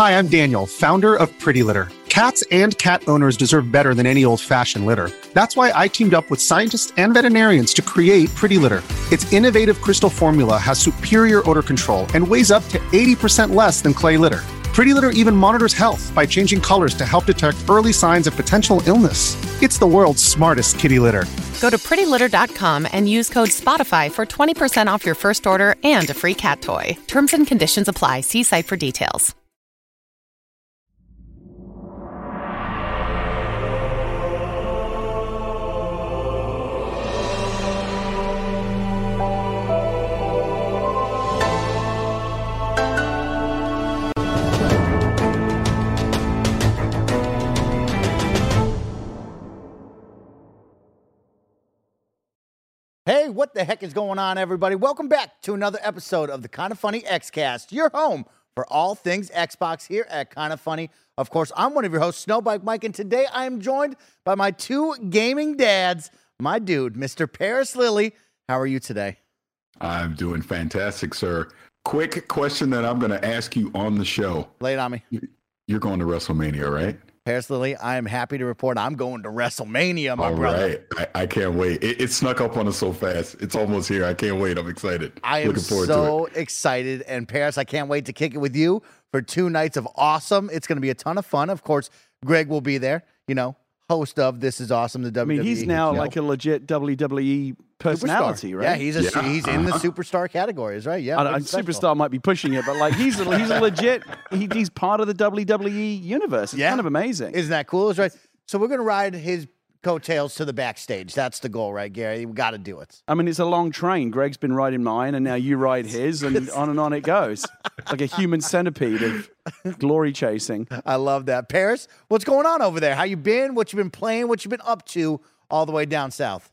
Hi, I'm Daniel, founder of Pretty Litter. Cats and cat owners deserve better than any old-fashioned litter. That's why I teamed up with scientists and veterinarians to create Pretty Litter. Its innovative crystal formula has superior odor control and weighs up to 80% less than clay litter. Pretty Litter even monitors health by changing colors to help detect early signs of potential illness. It's the world's smartest kitty litter. Go to prettylitter.com and use code SPOTIFY for 20% off your first order and a free cat toy. Terms and conditions apply. See site for details. Hey, what the heck is going on, everybody? Welcome back to another episode of the Kinda Funny Xcast, your home for all things Xbox here at Kinda Funny. Of course, I'm one of your hosts, Snowbike Mike, and today I am joined by my two gaming dads, my dude, Mr. Paris Lilly. How are you today? I'm doing fantastic, sir. Quick question that I'm going to ask you on the show. Lay it on me. You're going to WrestleMania, right? Paris Lilly, I am happy to report I'm going to WrestleMania, my brother. All right. I can't wait. It snuck up on us so fast. It's almost here. I can't wait. I'm excited. I am looking forward so to it. excited. And Paris, I can't wait to kick it with you for 2 nights of awesome. It's going to be a ton of fun. Of course, Greg will be there, host of This Is Awesome, the WWE. I mean, he's now like a legit WWE personality, superstar. right? Yeah, he's in the superstar category, is right? Yeah, superstar might be pushing it, but like he's a legit. He's part of the WWE universe. It's kind of amazing. Isn't that cool? Is right. So we're gonna ride his coattails to the backstage. That's the goal, right, Gary? We got to do it. I mean, it's a long train. Greg's been riding mine, and now you ride his, and on it goes. Like a human centipede of glory chasing. I love that. Paris, what's going on over there? How you been? What you been playing? What you been up to all the way down south?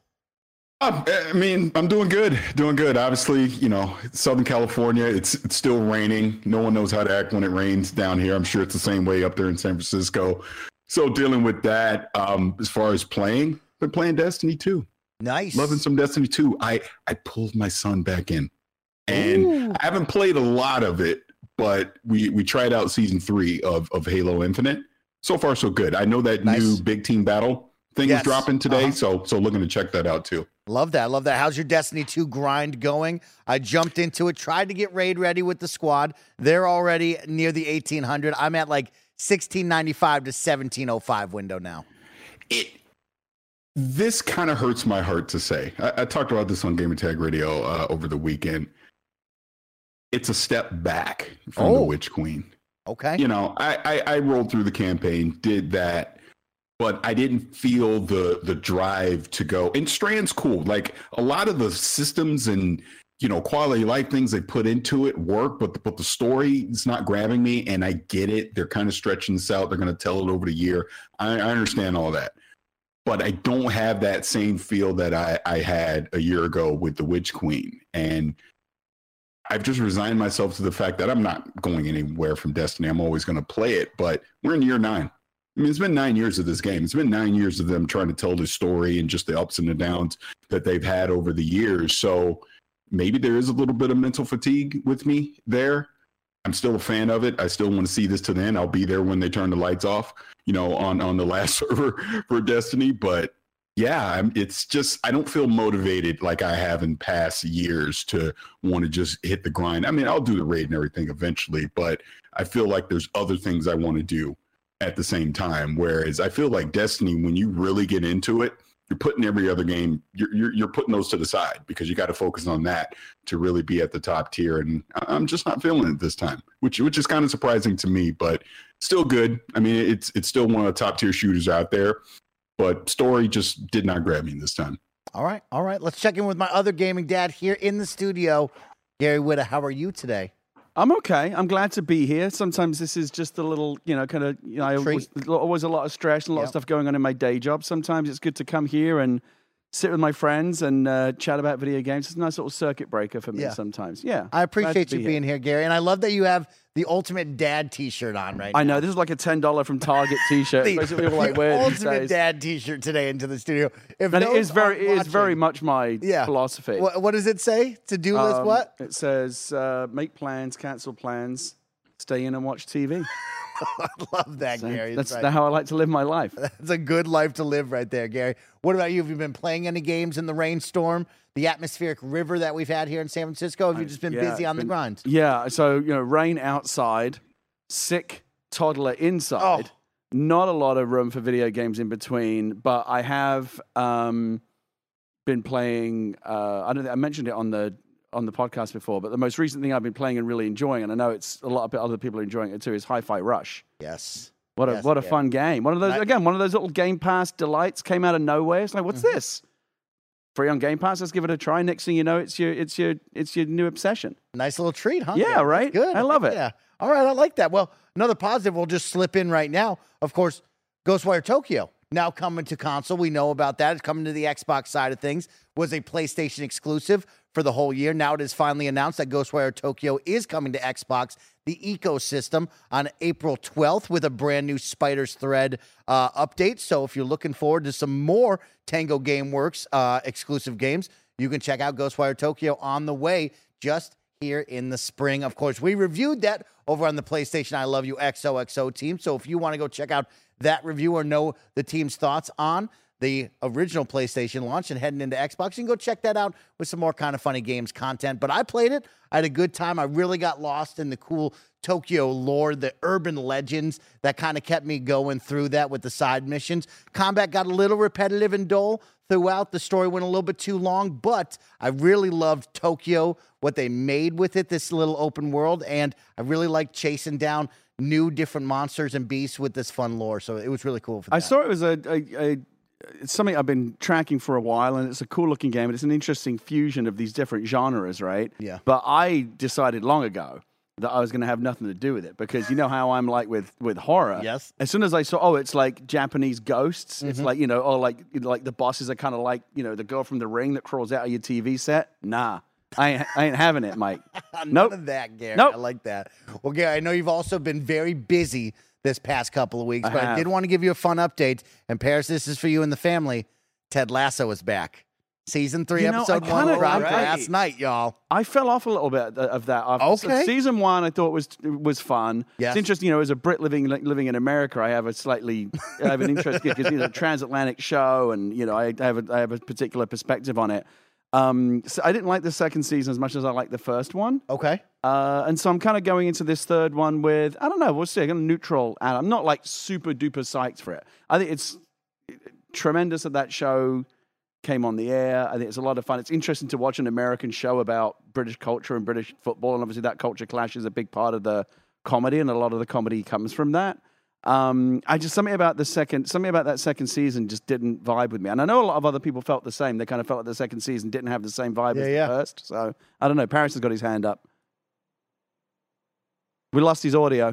I mean, I'm doing good. Obviously, Southern California, it's still raining. No one knows how to act when it rains down here. I'm sure it's the same way up there in San Francisco. So dealing with that, as far as playing, been playing Destiny 2. Nice. Loving some Destiny 2. I pulled my son back in. And I haven't played a lot of it, but we tried out season 3 of Halo Infinite. So far, so good. I know that new big team battle thing is dropping today, so looking to check that out too. Love that. How's your Destiny 2 grind going? I jumped into it, tried to get raid ready with the squad. They're already near the 1800. I'm at like 1695 to 1705 window now. This kind of hurts my heart to say. I talked about this on Gamertag Radio over the weekend. It's a step back from the Witch Queen. Okay. I rolled through the campaign, did that, but I didn't feel the drive to go. And Strand's cool. Like a lot of the systems and quality of life things they put into it work, but the story is not grabbing me. And I get it. They're kind of stretching this out. They're going to tell it over the year. I understand all that, but I don't have that same feel that I had a year ago with the Witch Queen. And I've just resigned myself to the fact that I'm not going anywhere from Destiny. I'm always going to play it, but we're in year 9. I mean, it's been 9 years of this game. It's been 9 years of them trying to tell the story and just the ups and the downs that they've had over the years. So maybe there is a little bit of mental fatigue with me there. I'm still a fan of it. I still want to see this to the end. I'll be there when they turn the lights off, on the last server for Destiny. But yeah, it's just, I don't feel motivated like I have in past years to want to just hit the grind. I mean, I'll do the raid and everything eventually, but I feel like there's other things I want to do at the same time. Whereas I feel like Destiny, when you really get into it, you're putting every other game, you're putting those to the side because you got to focus on that to really be at the top tier. And I'm just not feeling it this time, which is kind of surprising to me, but still good. I mean, it's still one of the top tier shooters out there, but story just did not grab me this time. All right. Let's check in with my other gaming dad here in the studio. Gary Whitta, how are you today? I'm okay. I'm glad to be here. Sometimes this is just a little, always a lot of stress and a lot of stuff going on in my day job. Sometimes it's good to come here and sit with my friends and chat about video games. It's a nice little circuit breaker for me sometimes. Yeah. I appreciate you being here, Gary. And I love that you have the Ultimate Dad t-shirt on right now. I know. This is like a $10 from Target t-shirt. Basically, like Ultimate Dad t-shirt today into the studio. And it is very much my philosophy. What does it say? To-do list what? It says, make plans, cancel plans, stay in and watch TV. I love that, Gary. That's right. how I like to live my life. That's a good life to live right there, Gary. What about you? Have you been playing any games in the rainstorm, the atmospheric river that we've had here in San Francisco? Have you just been busy on the grind? Yeah. So, rain outside, sick toddler inside. Oh. Not a lot of room for video games in between, but I have been playing. I don't think I mentioned it on the podcast before, but the most recent thing I've been playing and really enjoying, and I know it's a lot of other people are enjoying it too, is Hi-Fi Rush. Yes. What a fun game. One of those little Game Pass delights came out of nowhere. It's like, what's this? Free on Game Pass. Let's give it a try. Next thing you know, it's your new obsession. Nice little treat, huh? Yeah, right. Good. I love it. Yeah. All right, I like that. Well, another positive we'll just slip in right now. Of course, Ghostwire Tokyo now coming to console. We know about that. It's coming to the Xbox side of things. Was a PlayStation exclusive for the whole year. Now it is finally announced that Ghostwire Tokyo is coming to Xbox, the ecosystem, on April 12th with a brand new Spider's Thread update. So if you're looking forward to some more Tango Gameworks exclusive games, you can check out Ghostwire Tokyo on the way just here in the spring. Of course, we reviewed that over on the PlayStation I Love You XOXO team. So if you want to go check out that review or know the team's thoughts on the original PlayStation launch and heading into Xbox, you can go check that out with some more Kind of Funny Games content. But I played it. I had a good time. I really got lost in the cool Tokyo lore, the urban legends that kind of kept me going through that with the side missions. Combat got a little repetitive and dull throughout. The story went a little bit too long, but I really loved Tokyo, what they made with it, this little open world, and I really liked chasing down new different monsters and beasts with this fun lore. So it was really cool for that. I saw it was it's something I've been tracking for a while, and it's a cool-looking game, and it's an interesting fusion of these different genres, right? Yeah. But I decided long ago that I was going to have nothing to do with it, because you know how I'm like with horror. Yes. As soon as I saw, it's like Japanese ghosts. It's like, like the bosses are kind of like, the girl from The Ring that crawls out of your TV set. Nah. I ain't having it, Mike. None of that, Gary. Nope. I like that. Well, Gary, I know you've also been very busy this past couple of weeks, but I did want to give you a fun update. And Paris, this is for you and the family. Ted Lasso is back. Season 3, episode 1 dropped last night, y'all. I fell off a little bit of that. Okay. Season 1 I thought was fun. Yes. It's interesting, as a Brit living in America, I have an interest because it's a transatlantic show, and I have a particular perspective on it. So I didn't like the second season as much as I liked the first one. Okay. And so I'm kind of going into this third one with, I don't know, we'll see. I'm neutral. And I'm not like super duper psyched for it. I think it's tremendous that show came on the air. I think it's a lot of fun. It's interesting to watch an American show about British culture and British football. And obviously that culture clash is a big part of the comedy, and a lot of the comedy comes from that. Something about that second season just didn't vibe with me. And I know a lot of other people felt the same. They kind of felt like the second season didn't have the same vibe as the first. So I don't know. Paris has got his hand up. We lost his audio.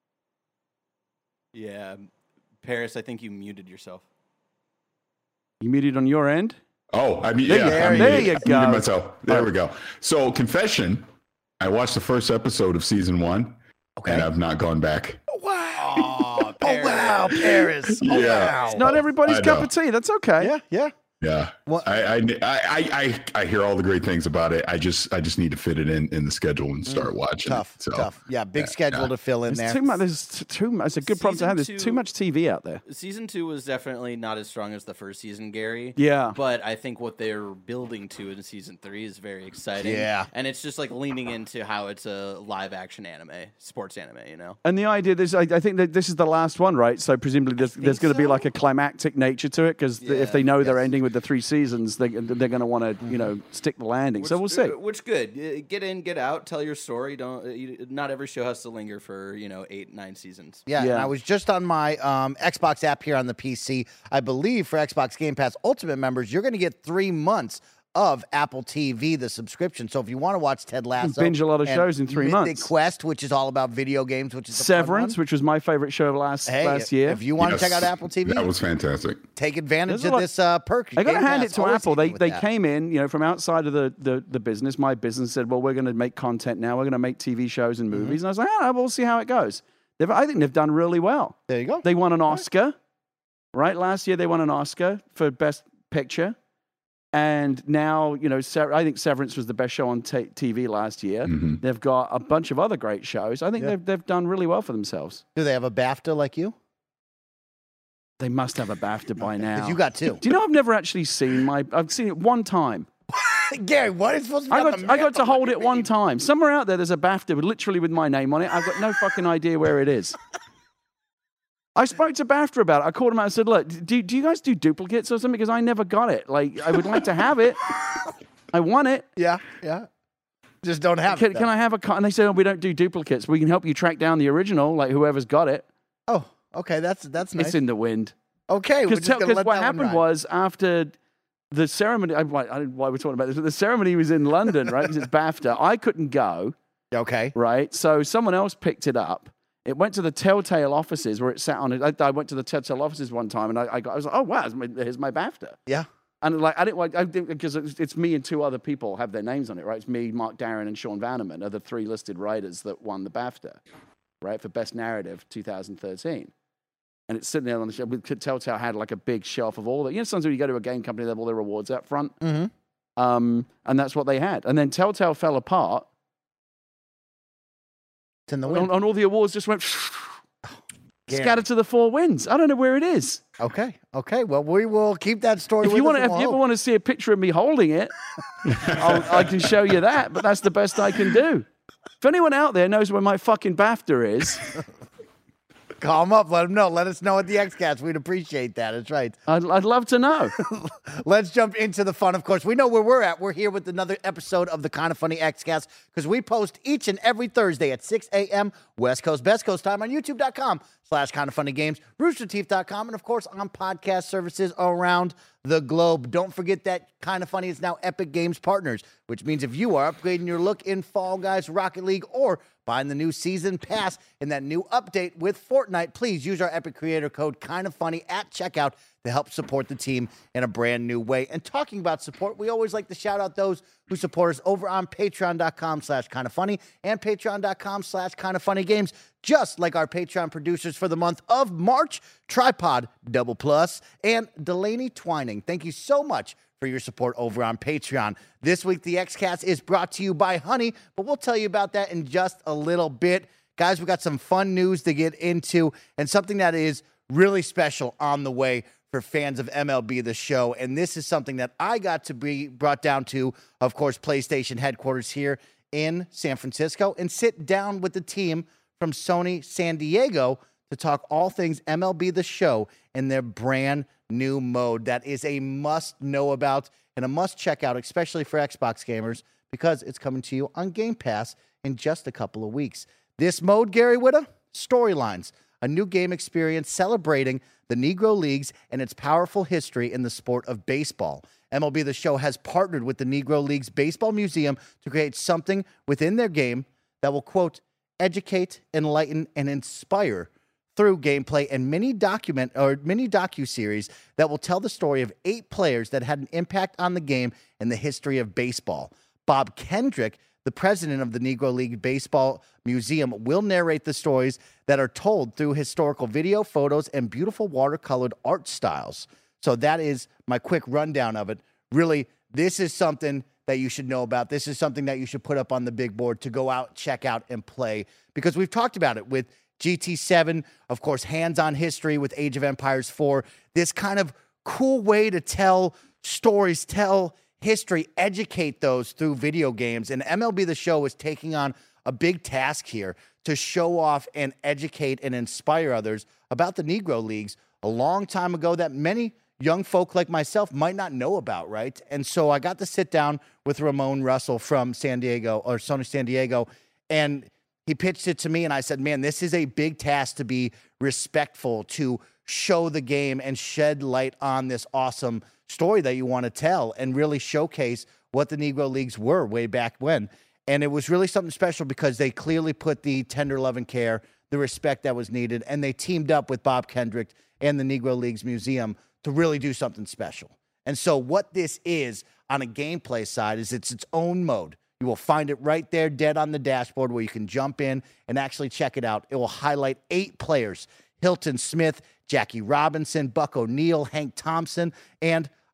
Yeah. Paris, I think you muted yourself. You muted on your end? Oh, there you go. I muted myself. There we go. So, confession, I watched the first episode of season 1, and I've not gone back. Wow. Paris. Yeah. It's not everybody's cup of tea. That's okay. Yeah. Well, I hear all the great things about it. I just need to fit it in the schedule and start watching. Tough. Yeah, big schedule to fill in there. There's too much. It's a good problem to have. There's too much TV out there. Season 2 was definitely not as strong as the first season, Gary. Yeah. But I think what they're building to in season 3 is very exciting. Yeah. And it's just like leaning into how it's a live action anime, sports anime, And the idea is, I think that this is the last one, right? So presumably there's going to be like a climactic nature to it, because if they know they're ending with the 3 seasons, they're going to want to stick the landing. So we'll see. Which good. Get in, get out, tell your story. Not every show has to linger for 8, 9 seasons. Yeah. And I was just on my Xbox app here on the PC. I believe for Xbox Game Pass Ultimate members, you're going to get 3 months of Apple TV, the subscription. So if you want to watch Ted Lasso, binge a lot of shows in 3 months. Mythic Quest, which is all about video games, which is Severance, which was my favorite show of last year. If you want to check out Apple TV, that was fantastic. Take advantage of this perk. I got to hand it to Apple. They came in, from outside of the business. My business said, well, we're going to make content now. We're going to make TV shows and movies. And I was like, we'll see how it goes. I think they've done really well. There you go. They won an Oscar, right? Last year they won an Oscar for Best Picture. And now, I think Severance was the best show on TV last year. Mm-hmm. They've got a bunch of other great shows. I think they've done really well for themselves. Do they have a BAFTA like you? They must have a BAFTA by now. 'Cause you got two. Do you know I've never actually seen I've seen it one time. Gary, what is supposed to be I got to hold it one time. Somewhere out there's a BAFTA literally with my name on it. I've got no fucking idea where it is. I spoke to BAFTA about it. I called him out and said, look, do you guys do duplicates or something? Because I never got it. Like, I would like to have it. I want it. Yeah. Just don't have it. Can I have a cut? And they said, we don't do duplicates. We can help you track down the original, like whoever's got it. Oh, okay. That's nice. It's in the wind. Okay. Because what happened was after the ceremony, I don't know why we're talking about this, but the ceremony was in London, right? Because it's BAFTA. I couldn't go. Okay. Right? So someone else picked it up. It went to the Telltale offices where it sat on it. I went to the Telltale offices one time and I was like, oh, wow, here's my BAFTA. Yeah. And like, I didn't because it's me and two other people have their names on it, right? It's me, Mark Darren, and Sean Vanneman are the three listed writers that won the BAFTA, right, for Best Narrative 2013. And it's sitting there on the shelf. Telltale had like a big shelf of all that. Sometimes when you go to a game company, they have all their awards up front. Mm-hmm. And that's what they had. And then Telltale fell apart. It's in the wind. And all the awards just went scattered to the four winds. I don't know where it is. Okay. Well, we will keep that story. If you ever want to see a picture of me holding it, I can show you that. But that's the best I can do. If anyone out there knows where my fucking BAFTA is, call them up. Let them know. Let us know at the XCast. We'd appreciate that. That's right. I'd love to know. Let's jump into the fun. Of course, we know where we're at. We're here with another episode of the Kind of Funny XCast because we post each and every Thursday at 6 a.m. West Coast, Best Coast time on YouTube.com/KindofFunnyGames, RoosterTeeth.com, and of course on podcast services around the globe. Don't forget that Kind of Funny is now Epic Games partners, which means if you are upgrading your look in Fall Guys Rocket League or buying the new season pass in that new update with Fortnite, please use our Epic creator code KindofFunny at checkout to help support the team in a brand new way. And talking about support, we always like to shout out those who support us over on patreon.com/kindoffunny and patreon.com/kindoffunnygames, just like our Patreon producers for the month of March, Tripod Double Plus and Delaney Twining. Thank you so much for your support over on Patreon. This week, the XCast is brought to you by Honey, but we'll tell you about that in just a little bit. Guys, we got some fun news to get into and something that is really special on the way for fans of MLB The Show. And this is something that I got to be brought down to, of course, PlayStation headquarters here in San Francisco and sit down with the team from Sony San Diego to talk all things MLB The Show in their brand new mode. That is a must know about and a must check out, especially for Xbox gamers, because it's coming to you on Game Pass in just a couple of weeks. This mode, Gary Whitta, Storylines, a new game experience celebrating the Negro Leagues and its powerful history in the sport of baseball. MLB The Show has partnered with the Negro Leagues Baseball Museum to create something within their game that will, quote, educate, enlighten, and inspire through gameplay and mini docu-series that will tell the story of 8 players that had an impact on the game and the history of baseball. Bob Kendrick, the president of the Negro League Baseball Museum, will narrate the stories that are told through historical video, photos, and beautiful watercolored art styles. So that is my quick rundown of it. Really, this is something that you should know about. This is something that you should put up on the big board to go out, check out, and play. Because we've talked about it with GT7, of course, hands-on history with Age of Empires 4. This kind of cool way to tell stories, tell history, educate those through video games. And MLB The Show is taking on a big task here to show off and educate and inspire others about the Negro Leagues a long time ago that many young folk like myself might not know about, right? And so I got to sit down with Ramon Russell from San Diego, or Sony San Diego, and he pitched it to me, and I said, man, this is a big task to be respectful, to show the game and shed light on this awesome story that you want to tell and really showcase what the Negro Leagues were way back when. And it was really something special because they clearly put the tender love and care, the respect that was needed, and they teamed up with Bob Kendrick and the Negro Leagues Museum to really do something special. And so what this is on a gameplay side is it's its own mode. You will find it right there dead on the dashboard where you can jump in and actually check it out. It will highlight 8 players: Hilton Smith, Jackie Robinson, Buck O'Neill, Hank Thompson, and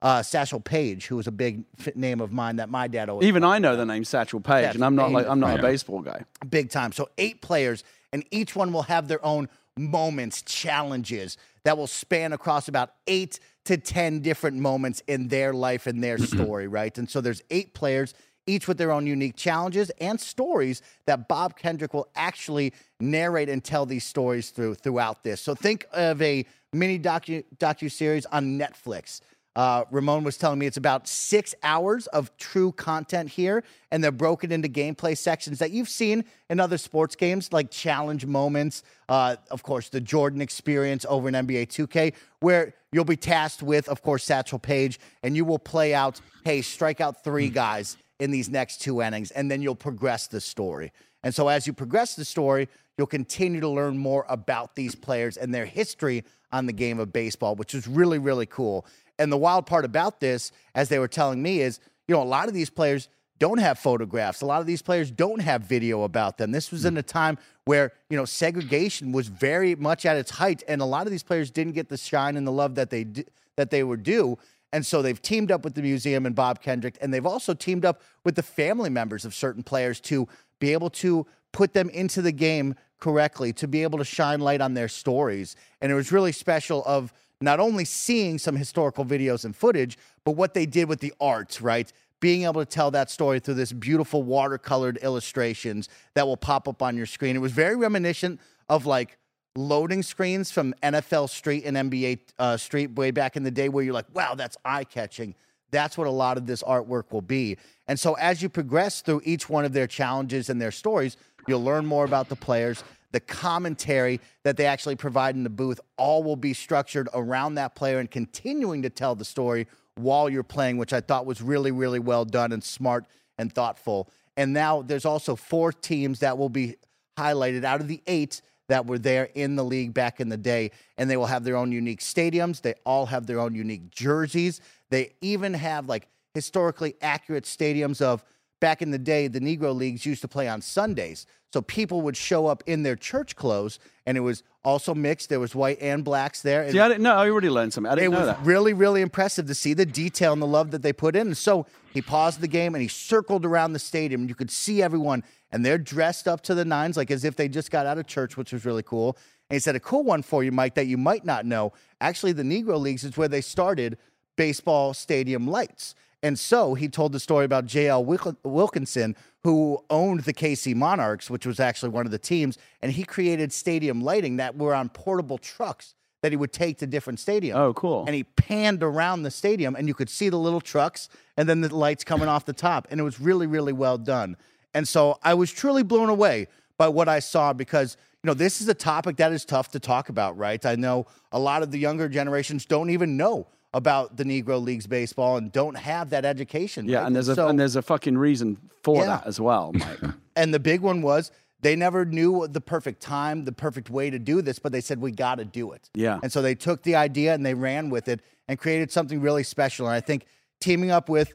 Satchel Paige, who was a big name of mine that my dad always. Even I know the name Satchel Paige, and I'm not a baseball guy. Big time. So 8 players, and each one will have their own moments, challenges that will span across about 8 to 10 different moments in their life and their story, right? And so there's 8 players, each with their own unique challenges and stories that Bob Kendrick will actually narrate and tell these stories throughout this. So think of a mini docu-series on Netflix. Ramon was telling me it's about 6 hours of true content here, and they're broken into gameplay sections that you've seen in other sports games, like challenge moments, of course, the Jordan experience over in NBA 2K, where you'll be tasked with, of course, Satchel Paige, and you will play out, hey, strike out 3 guys in these next 2 innings, and then you'll progress the story. And so as you progress the story, you'll continue to learn more about these players and their history on the game of baseball, which is really, really cool. And the wild part about this, as they were telling me, is, a lot of these players don't have photographs. A lot of these players don't have video about them. This was in a time where, segregation was very much at its height, and a lot of these players didn't get the shine and the love that they were due. And so they've teamed up with the museum and Bob Kendrick, and they've also teamed up with the family members of certain players to be able to put them into the game correctly, to be able to shine light on their stories. And it was really special of not only seeing some historical videos and footage, but what they did with the art, right? Being able to tell that story through this beautiful watercolored illustrations that will pop up on your screen. It was very reminiscent of like loading screens from NFL Street and NBA Street way back in the day, where you're like, wow, that's eye-catching. That's what a lot of this artwork will be. And so as you progress through each one of their challenges and their stories, you'll learn more about the players. The commentary that they actually provide in the booth, all will be structured around that player and continuing to tell the story while you're playing, which I thought was really, really well done and smart and thoughtful. And now there's also 4 teams that will be highlighted out of the 8 that were there in the league back in the day, and they will have their own unique stadiums. They all have their own unique jerseys. They even have like historically accurate stadiums of back in the day, the Negro Leagues used to play on Sundays. So people would show up in their church clothes, and it was also mixed. There was white and blacks there. See, I didn't know. I already learned something. I didn't know that. It was really, really impressive to see the detail and the love that they put in. And so he paused the game, and he circled around the stadium, and you could see everyone, and they're dressed up to the nines, like as if they just got out of church, which was really cool. And he said, a cool one for you, Mike, that you might not know. Actually, the Negro Leagues is where they started baseball stadium lights. And so he told the story about J.L. Wilkinson, who owned the KC Monarchs, which was actually one of the teams, and he created stadium lighting that were on portable trucks that he would take to different stadiums. Oh, cool. And he panned around the stadium, and you could see the little trucks and then the lights coming off the top, and it was really, really well done. And so I was truly blown away by what I saw because, this is a topic that is tough to talk about, right? I know a lot of the younger generations don't even know about the Negro Leagues baseball and don't have that education. Yeah, right? and there's a fucking reason for that as well, Mike. And the big one was they never knew the perfect time, the perfect way to do this, but they said, we got to do it. Yeah. And so they took the idea and they ran with it and created something really special. And I think teaming up with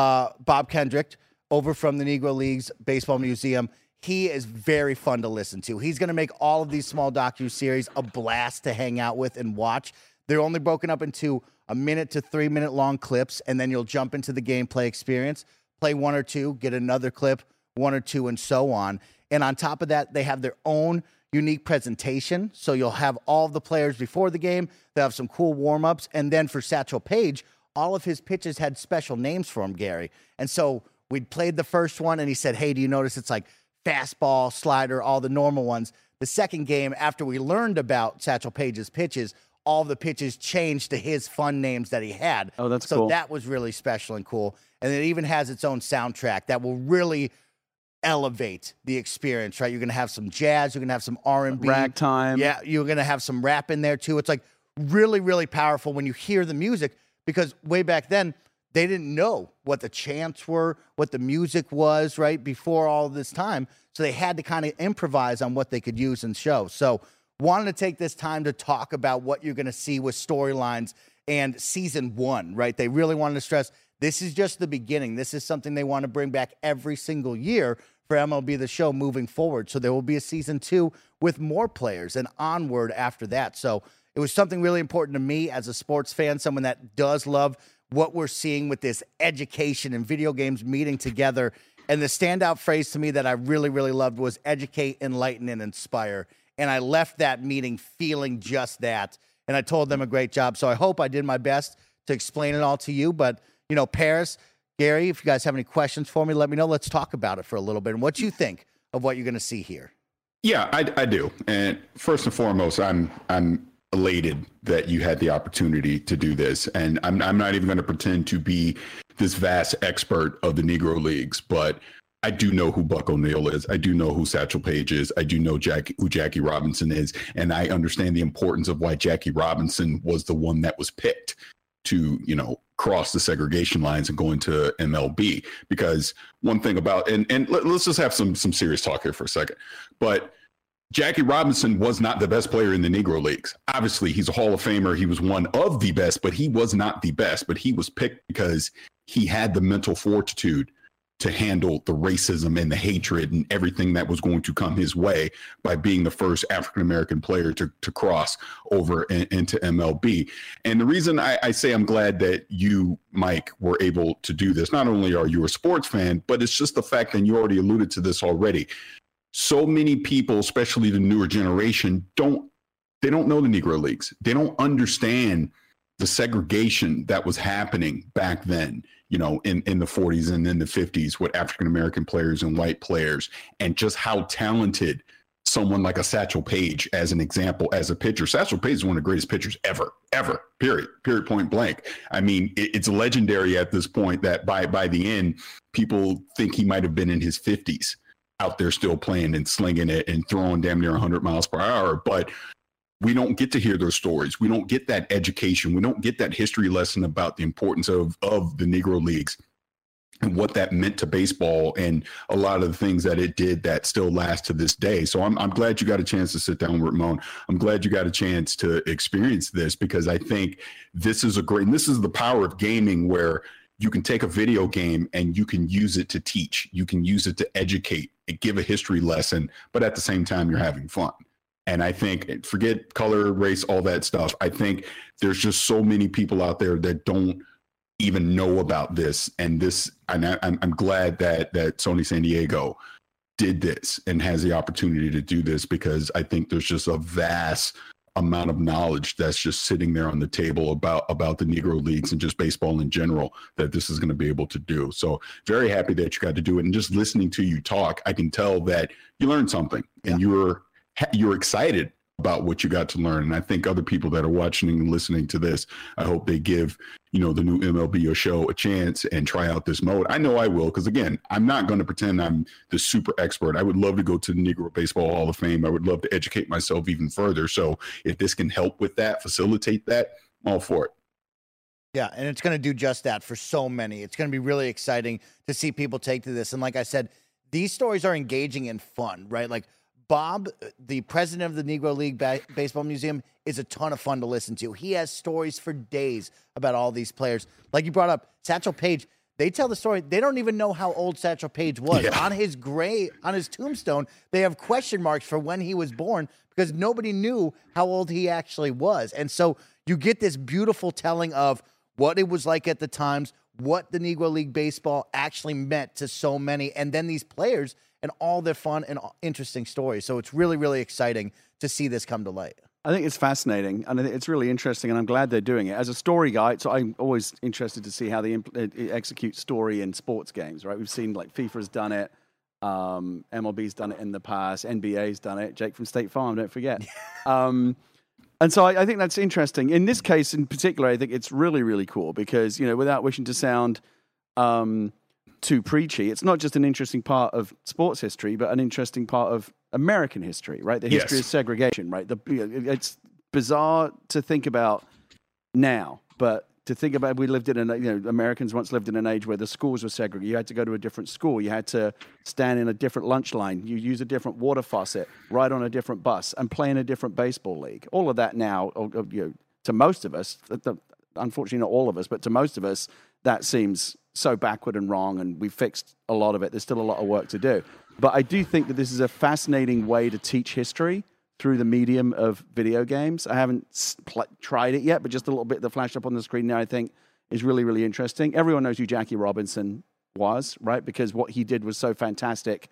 Bob Kendrick over from the Negro Leagues Baseball Museum, he is very fun to listen to. He's going to make all of these small docu-series a blast to hang out with and watch. They're only broken up into 1 to 3 minute long clips, and then you'll jump into the gameplay experience, play 1 or 2, get another clip, 1 or 2, and so on. And on top of that, they have their own unique presentation. So you'll have all of the players before the game. They'll have some cool warm-ups. And then for Satchel Paige, all of his pitches had special names for him, Gary. And so we'd played the first one, and he said, hey, do you notice it's like fastball, slider, all the normal ones? The second game, after we learned about Satchel Paige's pitches, all the pitches changed to his fun names that he had. Oh, that's cool. So that was really special and cool. And it even has its own soundtrack that will really elevate the experience, right? You're going to have some jazz. You're going to have some R&B. Ragtime. Yeah, you're going to have some rap in there, too. It's like really, really powerful when you hear the music because way back then, they didn't know what the chants were, what the music was, right, before all this time. So they had to kind of improvise on what they could use and show. So wanted to take this time to talk about what you're going to see with storylines and season 1, right? They really wanted to stress this is just the beginning. This is something they want to bring back every single year for MLB The Show moving forward. So there will be a season 2 with more players and onward after that. So it was something really important to me as a sports fan, someone that does love what we're seeing with this education and video games meeting together. And the standout phrase to me that I really, really loved was educate, enlighten, and inspire. And I left that meeting feeling just that. And I told them a great job. So I hope I did my best to explain it all to you. But, you know, Paris, Gary, if you guys have any questions for me, let me know. Let's talk about it for a little bit and what you think of what you're going to see here. Yeah, I do. And first and foremost, I'm elated that you had the opportunity to do this. And I'm not even going to pretend to be this vast expert of the Negro Leagues, but I do know who Buck O'Neil is. I do know who Satchel Paige is. I do know who Jackie Robinson is. And I understand the importance of why Jackie Robinson was the one that was picked to, you know, cross the segregation lines and go into MLB. Because one thing about, and let's just have some serious talk here for a second. But Jackie Robinson was not the best player in the Negro Leagues. Obviously, he's a Hall of Famer. He was one of the best, but he was not the best. But he was picked because he had the mental fortitude to handle the racism and the hatred and everything that was going to come his way by being the first African-American player to cross over into MLB. And the reason I say I'm glad that you, Mike, were able to do this, not only are you a sports fan, but it's just the fact, and you already alluded to this already, so many people, especially the newer generation, don't know the Negro Leagues. They don't understand the segregation that was happening back then, you know, in the 40s and in the 50s with African-American players and white players, and just how talented someone like a Satchel Paige, as an example, as a pitcher. Satchel Paige is one of the greatest pitchers ever, period, point blank. I mean, it's legendary at this point that by the end, people think he might have been in his 50s out there still playing and slinging it and throwing damn near 100 miles per hour. But we don't get to hear those stories. We don't get that education. We don't get that history lesson about the importance of the Negro Leagues and what that meant to baseball and a lot of the things that it did that still last to this day. So I'm glad you got a chance to sit down with Ramon. I'm glad you got a chance to experience this, because I think this is and this is the power of gaming, where you can take a video game and you can use it to teach. You can use it to educate and give a history lesson, but at the same time, you're having fun. And I think, forget color, race, all that stuff. I think there's just so many people out there that don't even know about this. And I'm glad that Sony San Diego did this and has the opportunity to do this, because I think there's just a vast amount of knowledge that's just sitting there on the table about the Negro Leagues and just baseball in general that this is going to be able to do. So very happy that you got to do it. And just listening to you talk, I can tell that you learned something, and you're excited about what you got to learn. And I think other people that are watching and listening to this, I hope they give, you know, the new MLB show a chance and try out this mode. I know I will, because again, I'm not going to pretend I'm the super expert. I would love to go to the Negro Baseball Hall of Fame. I would love to educate myself even further. So if this can help with that, facilitate that, I'm all for it. Yeah, and it's going to do just that for so many. It's going to be really exciting to see people take to this. And like I said, these stories are engaging and fun, right? Like, Bob, the president of the Negro League Baseball Museum, is a ton of fun to listen to. He has stories for days about all these players. Like you brought up, Satchel Paige, they tell the story. They don't even know how old Satchel Paige was. Yeah. On his tombstone, they have question marks for when he was born, because nobody knew how old he actually was. And so you get this beautiful telling of what it was like at the times, what the Negro League Baseball actually meant to so many, and then these players and all their fun and interesting stories. So it's really, really exciting to see this come to light. I think it's fascinating, and I think it's really interesting, and I'm glad they're doing it. As a story guy, so I'm always interested to see how they execute story in sports games, right? We've seen, like, FIFA's done it, MLB's done it in the past, NBA's done it, Jake from State Farm, don't forget. And so I think that's interesting. In this case in particular, I think it's really, really cool because, you know, without wishing to sound too preachy, it's not just an interesting part of sports history, but an interesting part of American history, right? The history of segregation, right? It's bizarre to think about now, but to think about, we lived in Americans once lived in an age where the schools were segregated. You had to go to a different school. You had to stand in a different lunch line. You use a different water faucet, ride on a different bus, and play in a different baseball league. All of that now, to most of us, unfortunately not all of us, but to most of us, that seems so backward and wrong, and we've fixed a lot of it. There's still a lot of work to do. But I do think that this is a fascinating way to teach history through the medium of video games. I haven't tried it yet, but just a little bit that flashed up on the screen now, I think, is really, really interesting. Everyone knows who Jackie Robinson was, right? Because what he did was so fantastic.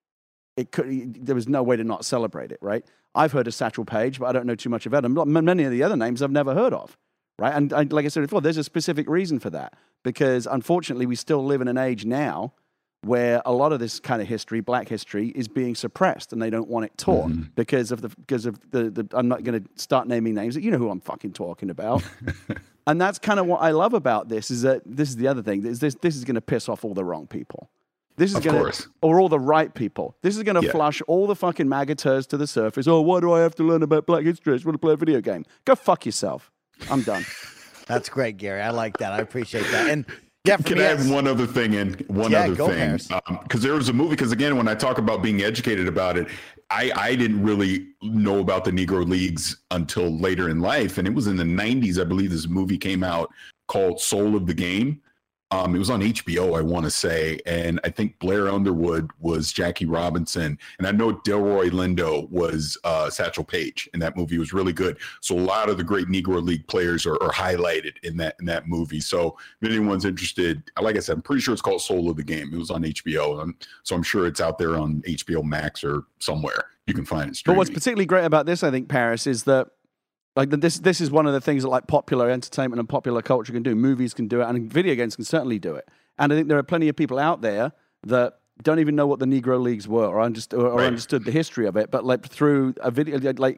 There was no way to not celebrate it, right? I've heard of Satchel Paige, but I don't know too much about him. Many of the other names I've never heard of, right? And like I said before, there's a specific reason for that, because unfortunately we still live in an age now where a lot of this kind of history, black history, is being suppressed, and they don't want it taught because of the. I'm not going to start naming names. You know who I'm fucking talking about. And that's kind of what I love about this, is that this is the other thing. This is going to piss off all the wrong people. This is going to, or all the right people. This is going to flush all the fucking MAGA turds to the surface. Oh, why do I have to learn about black history? I just want to play a video game. Go fuck yourself. I'm done. That's great, Gary. I like that. I appreciate that. And yeah, can I add one other thing in? Because there was a movie, because again, when I talk about being educated about it, I didn't really know about the Negro Leagues until later in life. And it was in the 90s, I believe this movie came out called Soul of the Game. It was on HBO, I want to say, and I think Blair Underwood was Jackie Robinson, and I know Delroy Lindo was Satchel Paige, and that movie was really good. So a lot of the great Negro League players are highlighted in that movie. So if anyone's interested, like I said, I'm pretty sure it's called Soul of the Game. It was on HBO, so I'm sure it's out there on HBO Max or somewhere. You can find it streaming. But what's particularly great about this, I think, Paris, is that this is one of the things that like popular entertainment and popular culture can do. Movies can do it, and video games can certainly do it. And I think there are plenty of people out there that don't even know what the Negro Leagues were or understood the history of it. But like through a video, like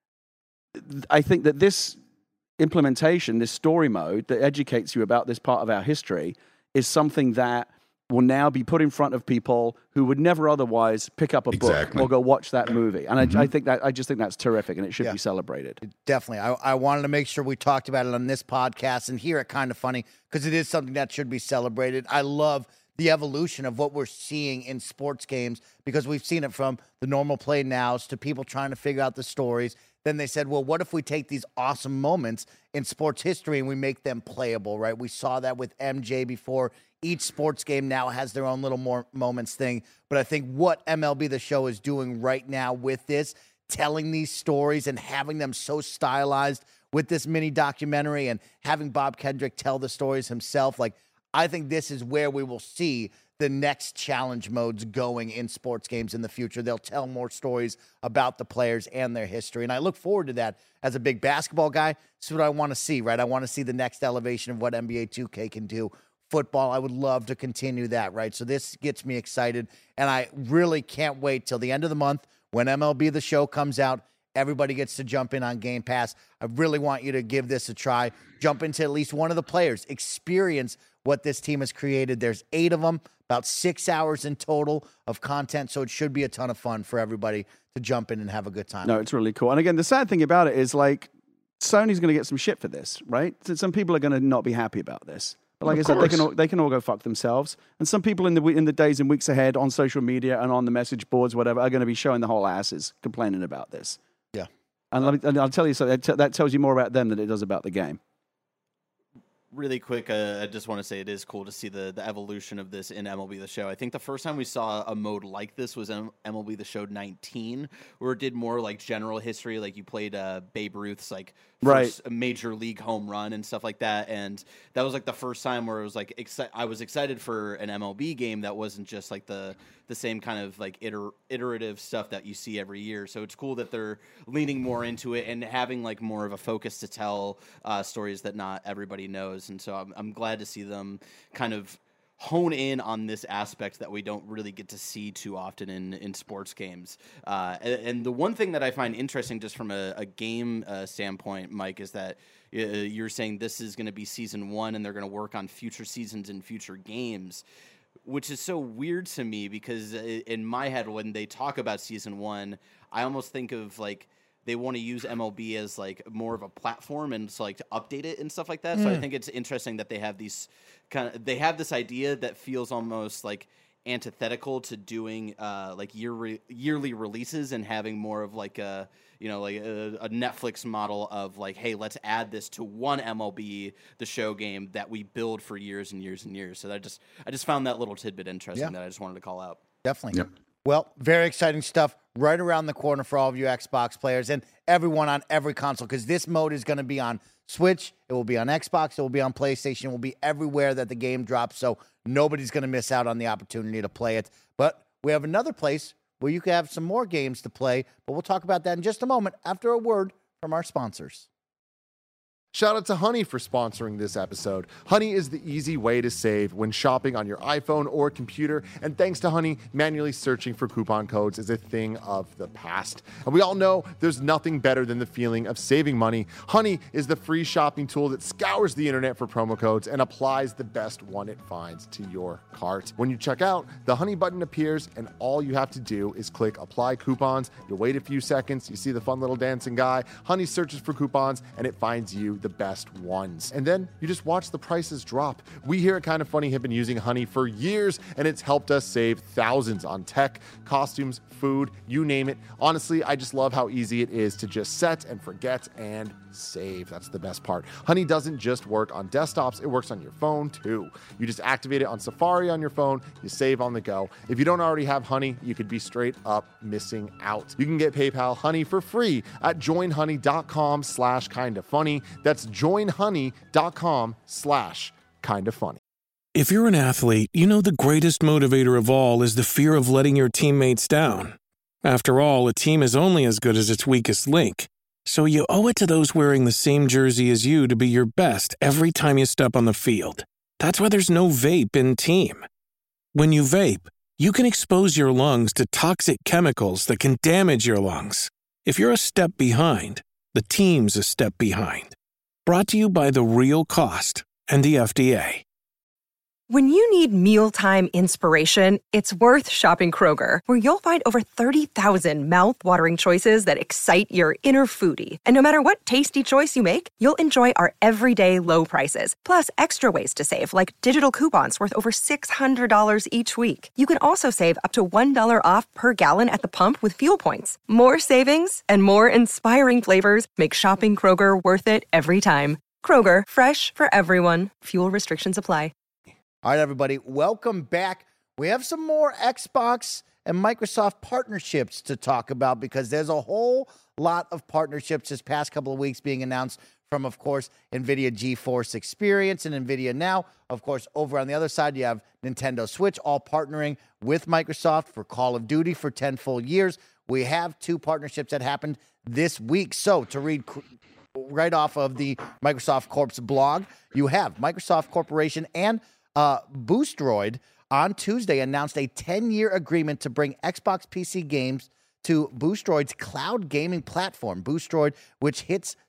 I think that this implementation, this story mode that educates you about this part of our history, is something that will now be put in front of people who would never otherwise pick up a book or go watch that movie. And I just think that's terrific, and it should be celebrated. Definitely. I wanted to make sure we talked about it on this podcast and here at Kind of Funny, because it is something that should be celebrated. I love the evolution of what we're seeing in sports games, because we've seen it from the normal play nows to people trying to figure out the stories. Then they said, well, what if we take these awesome moments in sports history and we make them playable, right? We saw that with MJ before. Each sports game now has their own little more moments thing. But I think what MLB The Show is doing right now with this, telling these stories and having them so stylized with this mini documentary and having Bob Kendrick tell the stories himself, like, I think this is where we will see the next challenge modes going in sports games in the future. They'll tell more stories about the players and their history. And I look forward to that. As a big basketball guy, this is what I want to see, right? I want to see the next elevation of what NBA 2K can do. Football, I would love to continue that, right? So this gets me excited, and I really can't wait till the end of the month when MLB The Show comes out. Everybody gets to jump in on Game Pass. I really want you to give this a try. Jump into at least one of the players. Experience what this team has created. There's 8 of them, about 6 hours in total of content, so it should be a ton of fun for everybody to jump in and have a good time. No, it's really cool. And again, the sad thing about it is, like, Sony's going to get some shit for this, right? So some people are going to not be happy about this. But like I said, they can all go fuck themselves. And some people in the days and weeks ahead on social media and on the message boards, whatever, are going to be showing the whole asses complaining about this. Yeah. And I'll tell you something, that tells you more about them than it does about the game. Really quick, I just want to say it is cool to see the evolution of this in MLB The Show. I think the first time we saw a mode like this was MLB The Show 19, where it did more like general history, like you played Babe Ruth's like first major league home run and stuff like that. And that was like the first time where it was like I was excited for an MLB game that wasn't just like the same kind of like iterative stuff that you see every year. So it's cool that they're leaning more into it and having like more of a focus to tell stories that not everybody knows. And so I'm glad to see them kind of hone in on this aspect that we don't really get to see too often in sports games. And the one thing that I find interesting just from a game standpoint, Mike, is that you're saying this is going to be season 1 and they're going to work on future seasons and future games, which is so weird to me because in my head, when they talk about season 1, I almost think of like they want to use MLB as like more of a platform and so like to update it and stuff like that. So I think it's interesting that they have these they have this idea that feels almost like antithetical to doing like yearly releases and having more of like a a Netflix model of like, hey, let's add this to one MLB The Show game that we build for years and years and years. So I just found that little tidbit interesting that I just wanted to call out. Definitely. Yep. Well, very exciting stuff right around the corner for all of you Xbox players and everyone on every console, because this mode is going to be on Switch, it will be on Xbox, it will be on PlayStation, it will be everywhere that the game drops, so nobody's going to miss out on the opportunity to play it. But we have another place where you can have some more games to play, but we'll talk about that in just a moment after a word from our sponsors. Shout out to Honey for sponsoring this episode. Honey is the easy way to save when shopping on your iPhone or computer, and thanks to Honey, manually searching for coupon codes is a thing of the past. And we all know there's nothing better than the feeling of saving money. Honey is the free shopping tool that scours the internet for promo codes and applies the best one it finds to your cart. When you check out, the Honey button appears, and all you have to do is click Apply Coupons. You'll wait a few seconds, you see the fun little dancing guy. Honey searches for coupons, and it finds you the best ones. And then you just watch the prices drop. We here at Kinda Funny have been using Honey for years, and it's helped us save thousands on tech, costumes, food, you name it. Honestly, I just love how easy it is to just set and forget and save. That's the best part. Honey doesn't just work on desktops, it works on your phone too. You just activate it on Safari on your phone, you save on the go. If you don't already have Honey, you could be straight up missing out. You can get PayPal Honey for free at joinhoney.com/kindafunny. That's joinhoney.com/kindafunny. If you're an athlete, you know the greatest motivator of all is the fear of letting your teammates down. After all, a team is only as good as its weakest link. So you owe it to those wearing the same jersey as you to be your best every time you step on the field. That's why there's no vape in team. When you vape, you can expose your lungs to toxic chemicals that can damage your lungs. If you're a step behind, the team's a step behind. Brought to you by The Real Cost and the FDA. When you need mealtime inspiration, it's worth shopping Kroger, where you'll find over 30,000 mouth-watering choices that excite your inner foodie. And no matter what tasty choice you make, you'll enjoy our everyday low prices, plus extra ways to save, like digital coupons worth over $600 each week. You can also save up to $1 off per gallon at the pump with fuel points. More savings and more inspiring flavors make shopping Kroger worth it every time. Kroger, fresh for everyone. Fuel restrictions apply. All right, everybody, welcome back. We have some more Xbox and Microsoft partnerships to talk about, because there's a whole lot of partnerships this past couple of weeks being announced from, of course, NVIDIA GeForce Experience and NVIDIA Now. Of course, over on the other side, you have Nintendo Switch, all partnering with Microsoft for Call of Duty for 10 full years. We have two partnerships that happened this week. So to read right off of the Microsoft Corp's blog, you have Microsoft Corporation and Boostroid on Tuesday announced a 10-year agreement to bring Xbox PC games to Boostroid's cloud gaming platform. Boostroid, which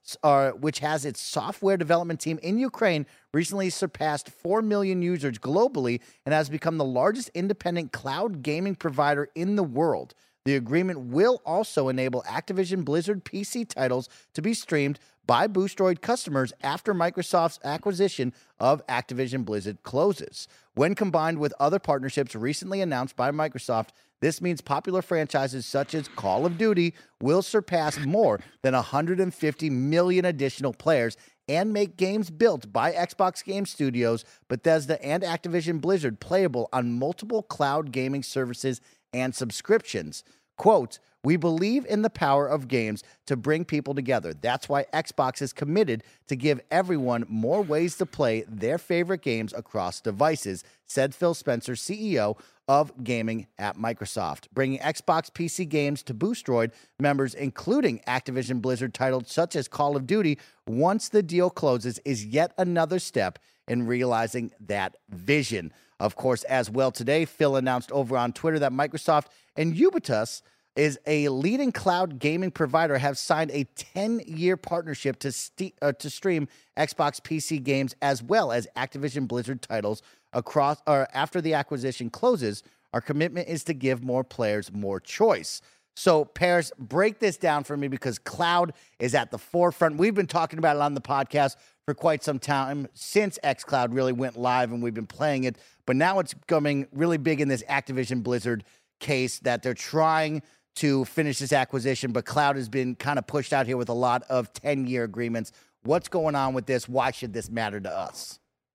has its software development team in Ukraine, recently surpassed 4 million users globally and has become the largest independent cloud gaming provider in the world. The agreement will also enable Activision Blizzard PC titles to be streamed by Boostroid customers after Microsoft's acquisition of Activision Blizzard closes. When combined with other partnerships recently announced by Microsoft, this means popular franchises such as Call of Duty will surpass more than 150 million additional players and make games built by Xbox Game Studios, Bethesda, and Activision Blizzard playable on multiple cloud gaming services and subscriptions. Quote, "We believe in the power of games to bring people together. That's why Xbox is committed to give everyone more ways to play their favorite games across devices," said Phil Spencer, CEO of gaming at Microsoft. Bringing Xbox PC games to Boostroid members, including Activision Blizzard titles such as Call of Duty, once the deal closes, is yet another step in realizing that vision. Of course, as well today, Phil announced over on Twitter that Microsoft and Ubisoft is a leading cloud gaming provider, have signed a 10-year partnership to stream Xbox PC games as well as Activision Blizzard titles across after the acquisition closes. Our commitment is to give more players more choice. So, Paris, break this down for me, because cloud is at the forefront. We've been talking about it on the podcast for quite some time, since xCloud really went live, and we've been playing it. But now it's coming really big in this Activision Blizzard case that they're trying to finish this acquisition, but cloud has been kind of pushed out here with a lot of 10-year agreements. What's going on with this? Why should this matter to us?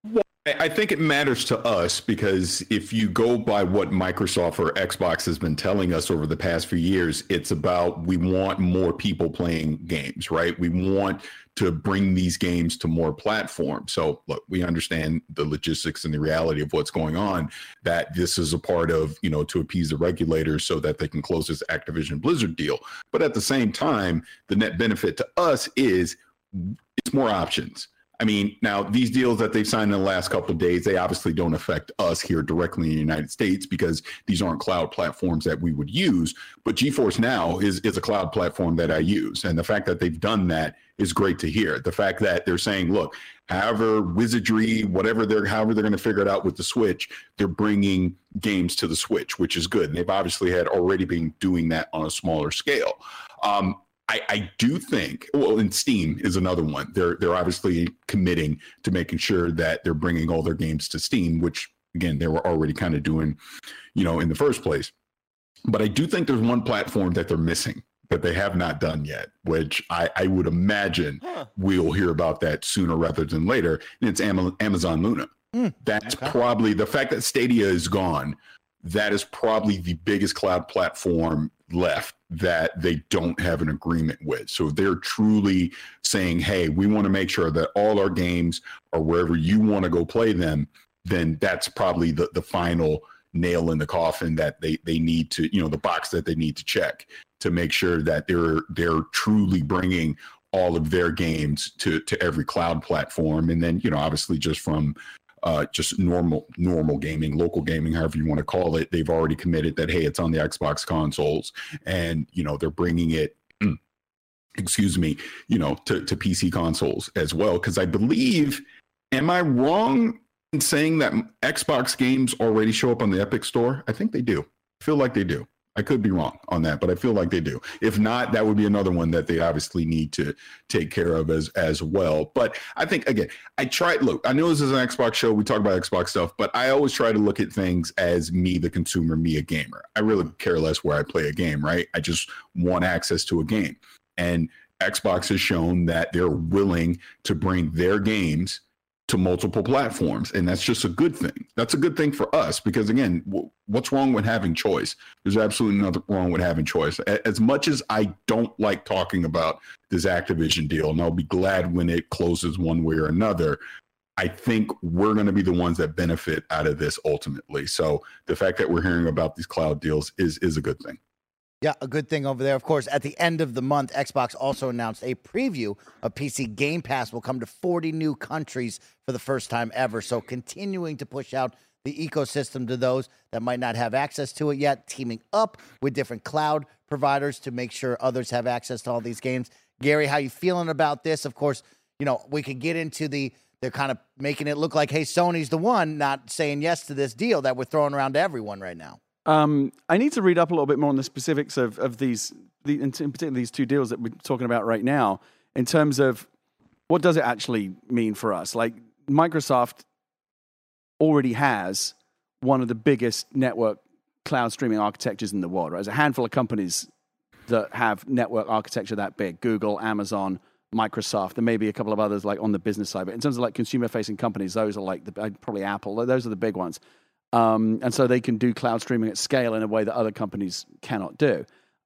I think it matters to us because if you go by what Microsoft or Xbox has been telling us over the past few years, it's about we want more people playing games, right? We want to bring these games to more platforms. So look, we understand the logistics and the reality of what's going on, that this is a part of, to appease the regulators so that they can close this Activision Blizzard deal. But at the same time, the net benefit to us is it's more options. I mean, now these deals that they've signed in the last couple of days, they obviously don't affect us here directly in the United States because these aren't cloud platforms that we would use. But GeForce Now is a cloud platform that I use. And the fact that they've done that is great to hear. The fact that they're saying, look, however wizardry, however they're going to figure it out with the Switch, they're bringing games to the Switch, which is good. And they've obviously had already been doing that on a smaller scale. I do think, and Steam is another one. They're obviously committing to making sure that they're bringing all their games to Steam, which again, they were already kind of doing, in the first place. But I do think there's one platform that they're missing that they have not done yet, which I would imagine we'll hear about that sooner rather than later. And it's Amazon Luna. That's probably the fact that Stadia is gone. That is probably the biggest cloud platform left that they don't have an agreement with. So they're truly saying, hey, we want to make sure that all our games are wherever you want to go play them. Then that's probably the final nail in the coffin that they need to, the box that they need to check to make sure that they're truly bringing all of their games to every cloud platform. And then, obviously just from just normal gaming, local gaming, however you want to call it, they've already committed that, hey, it's on the Xbox consoles, and they're bringing it to PC consoles as well. Because I believe, am I wrong in saying that Xbox games already show up on the Epic Store? I think they do. I feel like they do. I could be wrong on that, but I feel like they do. If not, that would be another one that they obviously need to take care of as well. But I think, again, I know this is an Xbox show. We talk about Xbox stuff, but I always try to look at things as me, the consumer, me, a gamer. I really care less where I play a game, right? I just want access to a game. And Xbox has shown that they're willing to bring their games to multiple platforms. And that's just a good thing. That's a good thing for us because, again, what's wrong with having choice? There's absolutely nothing wrong with having choice. As much as I don't like talking about this Activision deal, and I'll be glad when it closes one way or another, I think we're going to be the ones that benefit out of this ultimately. So the fact that we're hearing about these cloud deals is a good thing. Yeah, a good thing over there. Of course, at the end of the month, Xbox also announced a preview of PC Game Pass will come to 40 new countries for the first time ever. So continuing to push out the ecosystem to those that might not have access to it yet, teaming up with different cloud providers to make sure others have access to all these games. Gary, how you feeling about this? Of course, we could get into they're kind of making it look like, hey, Sony's the one not saying yes to this deal that we're throwing around to everyone right now. I need to read up a little bit more on the specifics of these, in particular these two deals that we're talking about right now, in terms of what does it actually mean for us? Like, Microsoft already has one of the biggest network cloud streaming architectures in the world, right? There's a handful of companies that have network architecture that big: Google, Amazon, Microsoft. There may be a couple of others like on the business side, but in terms of like consumer-facing companies, those are like probably Apple. Those are the big ones. And so they can do cloud streaming at scale in a way that other companies cannot do.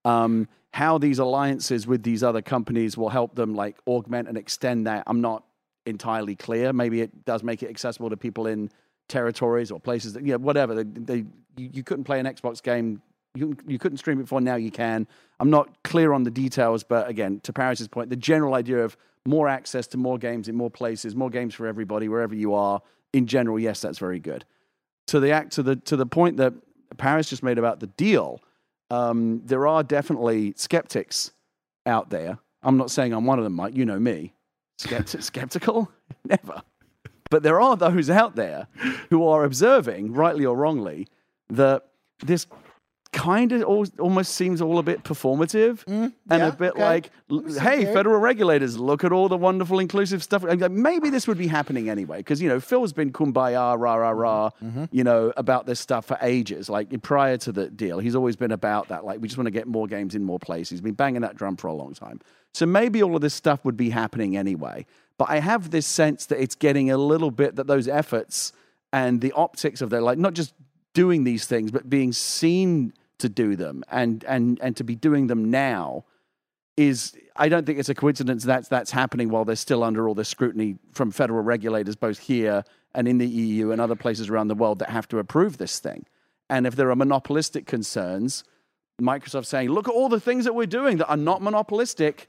How these alliances with these other companies will help them like augment and extend that, I'm not entirely clear. Maybe it does make it accessible to people in territories or places that, whatever. You couldn't play an Xbox game. You couldn't stream it before. Now you can. I'm not clear on the details, but again, to Paris's point, the general idea of more access to more games in more places, more games for everybody, wherever you are, in general, yes, that's very good. To the point that Paris just made about the deal, there are definitely skeptics out there. I'm not saying I'm one of them, Mike. You know me. Skeptical? Never. But there are those out there who are observing, rightly or wrongly, that this kind of almost seems all a bit performative and a bit like, hey, federal regulators, look at all the wonderful inclusive stuff. Maybe this would be happening anyway, because, Phil's been kumbaya, rah, about this stuff for ages. Like, prior to the deal, he's always been about that. Like, we just want to get more games in more places. He's been banging that drum for a long time. So maybe all of this stuff would be happening anyway. But I have this sense that it's getting a little bit that those efforts and the optics of their, like, not just doing these things, but being seen to do them and to be doing them now is, I don't think it's a coincidence that's happening while they're still under all this scrutiny from federal regulators, both here and in the EU and other places around the world that have to approve this thing. And if there are monopolistic concerns, Microsoft saying, look at all the things that we're doing that are not monopolistic.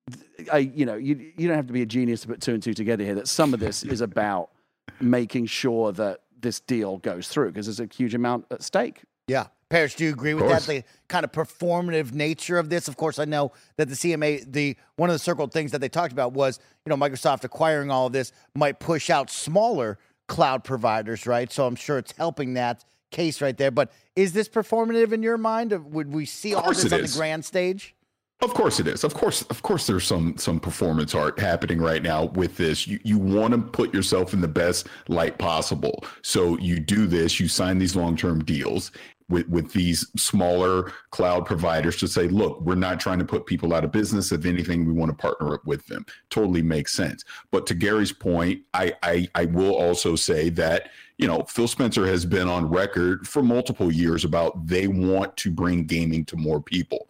You don't have to be a genius to put two and two together here, that some of this is about making sure that this deal goes through, because there's a huge amount at stake. Yeah. Paris, do you agree with that? The kind of performative nature of this? Of course, I know that the CMA, one of the circled things that they talked about was, Microsoft acquiring all of this might push out smaller cloud providers, right? So I'm sure it's helping that case right there. But is this performative in your mind? Or would we see all this on the grand stage? Of course it is. Of course there's some performance art happening right now with this. You want to put yourself in the best light possible. So you do this, you sign these long-term deals with these smaller cloud providers to say, look, we're not trying to put people out of business. If anything, we want to partner up with them. Totally makes sense. But to Gary's point, I will also say that, Phil Spencer has been on record for multiple years about they want to bring gaming to more people.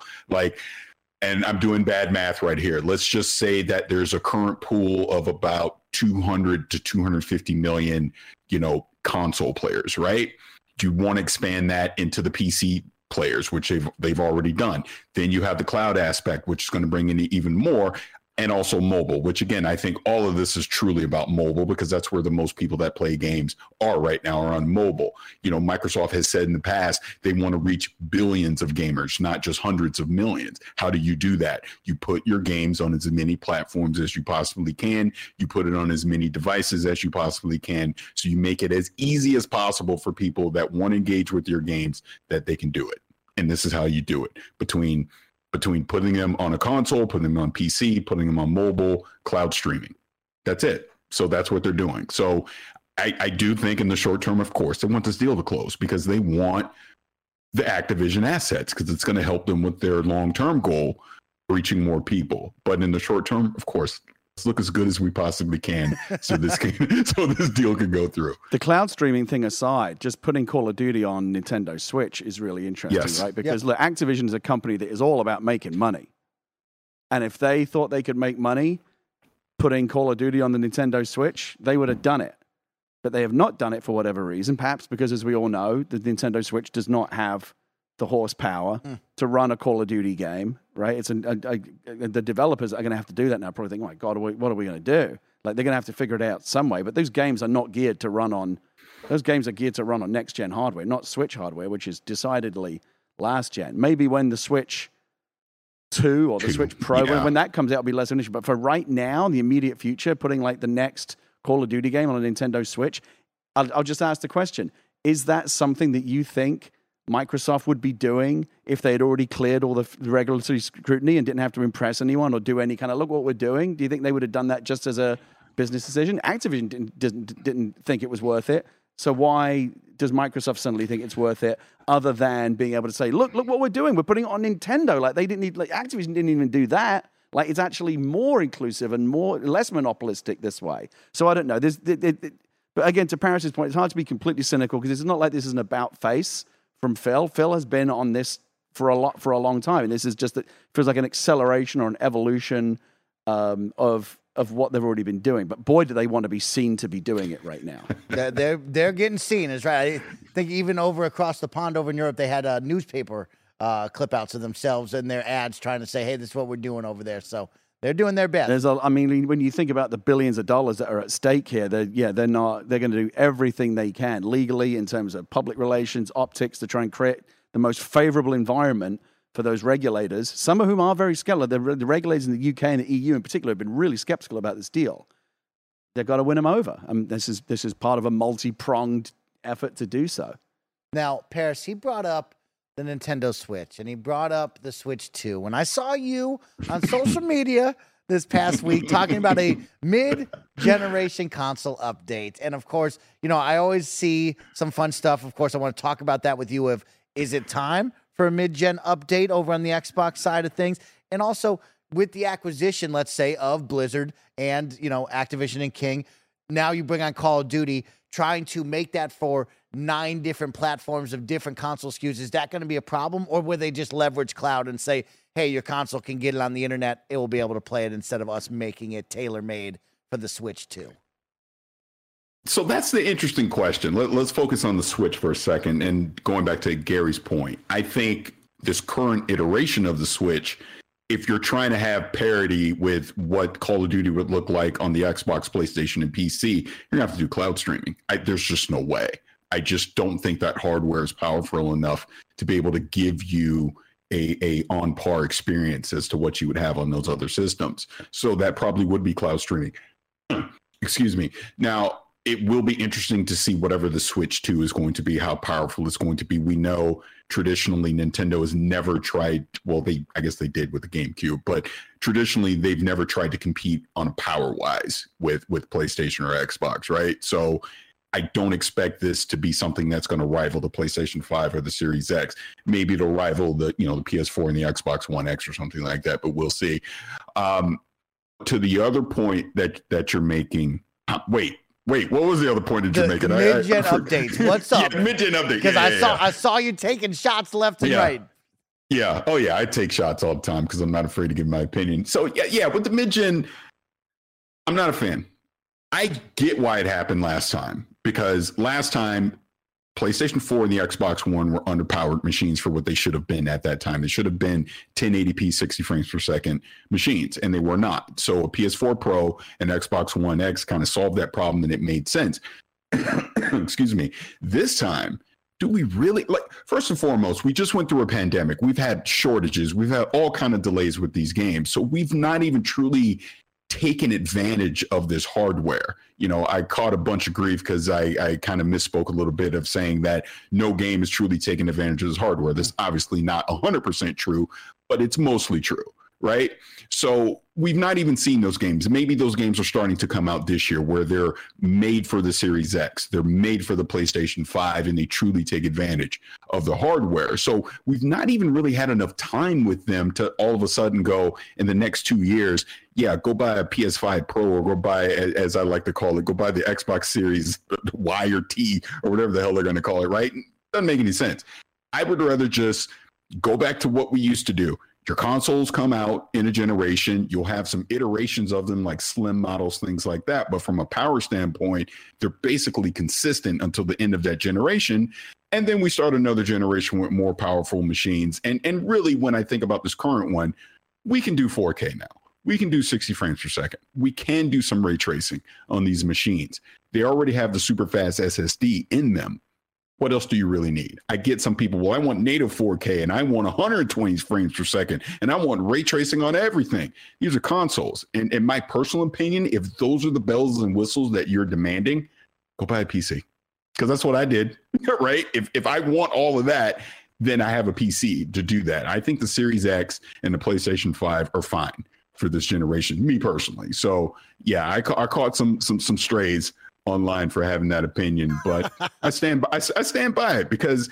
And I'm doing bad math right here. Let's just say that there's a current pool of about 200 to 250 million, console players, right? You want to expand that into the PC players, which they've already done. Then you have the cloud aspect, which is going to bring in even more, and also mobile, which again, I think all of this is truly about mobile, because that's where the most people that play games are right now, are on mobile. Microsoft has said in the past, they want to reach billions of gamers, not just hundreds of millions. How do you do that? You put your games on as many platforms as you possibly can. You put it on as many devices as you possibly can. So you make it as easy as possible for people that want to engage with your games, that they can do it. And this is how you do it, between putting them on a console, putting them on PC, putting them on mobile, cloud streaming. That's it. So that's what they're doing. So I do think in the short term, of course, they want this deal to close, because they want the Activision assets, because it's going to help them with their long-term goal, reaching more people. But in the short term, of course, let's look as good as we possibly can so this deal can go through. The cloud streaming thing aside, just putting Call of Duty on Nintendo Switch is really interesting, right? Because look, Activision is a company that is all about making money. And if they thought they could make money putting Call of Duty on the Nintendo Switch, they would have done it. But they have not done it for whatever reason, perhaps because, as we all know, the Nintendo Switch does not have the horsepower to run a Call of Duty game, right? It's the developers are going to have to do that now. Probably think, oh my God, what are we going to do? Like, they're going to have to figure it out some way. But those games are not geared to run on. Those games are geared to run on next gen hardware, not Switch hardware, which is decidedly last gen. Maybe when the Switch 2 or the Switch Pro, when that comes out, it'll be less of an issue. But for right now, in the immediate future, putting like the next Call of Duty game on a Nintendo Switch, I'll just ask the question: is that something that you think Microsoft would be doing if they had already cleared all the regulatory scrutiny and didn't have to impress anyone or do any kind of, look what we're doing? Do you think they would have done that just as a business decision? Activision didn't think it was worth it. So why does Microsoft suddenly think it's worth it, other than being able to say, look what we're doing. We're putting it on Nintendo. Like, they didn't need, like, Activision didn't even do that. Like, it's actually more inclusive and less monopolistic this way. So I don't know. But again, to Paris's point, it's hard to be completely cynical, because it's not like this is an about face from Phil. Phil has been on this for a long time, and this is just, it feels like an acceleration or an evolution of what they've already been doing. But boy, do they want to be seen to be doing it right now. They're getting seen, is right. I think even over across the pond over in Europe, they had a newspaper clip outs of themselves and their ads trying to say, hey, this is what we're doing over there. So they're doing their best. When you think about the billions of dollars that are at stake here, they're going to do everything they can legally in terms of public relations, optics, to try and create the most favorable environment for those regulators, some of whom are very skeptical. The regulators in the UK and the EU in particular have been really skeptical about this deal. They've got to win them over. This is part of a multi-pronged effort to do so. Now, Paris, he brought up the Nintendo Switch, and he brought up the Switch 2. When I saw you on social media this past week talking about a mid-generation console update, and of course, I always see some fun stuff. Of course, I want to talk about that with you. Is it time for a mid-gen update over on the Xbox side of things? And also, with the acquisition, let's say, of Blizzard and, Activision and King, now you bring on Call of Duty, trying to make that for 9 different platforms of different console SKUs. Is that going to be a problem? Or will they just leverage cloud and say, hey, your console can get it on the internet, it will be able to play it, instead of us making it tailor-made for the Switch 2? So that's the interesting question. Let's focus on the Switch for a second. And going back to Gary's point, I think this current iteration of the Switch, if you're trying to have parity with what Call of Duty would look like on the Xbox, PlayStation, and PC, you're going to have to do cloud streaming. There's just no way. I just don't think that hardware is powerful enough to be able to give you a on par experience as to what you would have on those other systems. So that probably would be cloud streaming. Excuse me. Now, it will be interesting to see whatever the Switch 2 is going to be, how powerful it's going to be. We know traditionally Nintendo has never tried, well, I guess they did with the GameCube, but traditionally they've never tried to compete on power-wise with PlayStation or Xbox, right? So I don't expect this to be something that's going to rival the PlayStation 5 or the Series X. Maybe it'll rival the PS4 and the Xbox One X or something like that, but we'll see. To the other point that you're making, wait, what was the other point that you're making? The mid-gen updates. What's up? Yeah, mid-gen update. Because I saw you taking shots left and right. Yeah. Oh, yeah. I take shots all the time because I'm not afraid to give my opinion. So, yeah, with the mid-gen, I'm not a fan. I get why it happened last time, because last time PlayStation 4 and the Xbox One were underpowered machines for what they should have been at that time. They should have been 1080p, 60 frames per second machines, and they were not. So a PS4 Pro and Xbox One X kind of solved that problem, and it made sense. Excuse me. This time, do we really, first and foremost, we just went through a pandemic. We've had shortages. We've had all kind of delays with these games. So we've not even truly taken advantage of this hardware. I caught a bunch of grief because I kind of misspoke a little bit of saying that no game is truly taking advantage of this hardware. That's obviously not 100% true, but it's mostly true, right? So we've not even seen those games. Maybe those games are starting to come out this year where they're made for the Series X, they're made for the PlayStation 5, and they truly take advantage of the hardware. So we've not even really had enough time with them to all of a sudden go, in the next 2 years, go buy a PS5 Pro, or go buy, as I like to call it, go buy the Xbox Series Y or T, or whatever the hell they're going to call it, right? Doesn't make any sense. I would rather just go back to what we used to do. Your consoles come out in a generation. You'll have some iterations of them, like slim models, things like that. But from a power standpoint, they're basically consistent until the end of that generation. And then we start another generation with more powerful machines. And really, when I think about this current one, we can do 4K now. We can do 60 frames per second. We can do some ray tracing on these machines. They already have the super fast SSD in them. What else do you really need? I get some people, well, I want native 4K and I want 120 frames per second and I want ray tracing on everything. These are consoles. And in my personal opinion, if those are the bells and whistles that you're demanding, go buy a PC. Because that's what I did, right? If I want all of that, then I have a PC to do that. I think the Series X and the PlayStation 5 are fine for this generation, me personally. So yeah, I caught some strays online for having that opinion, but I stand by it, because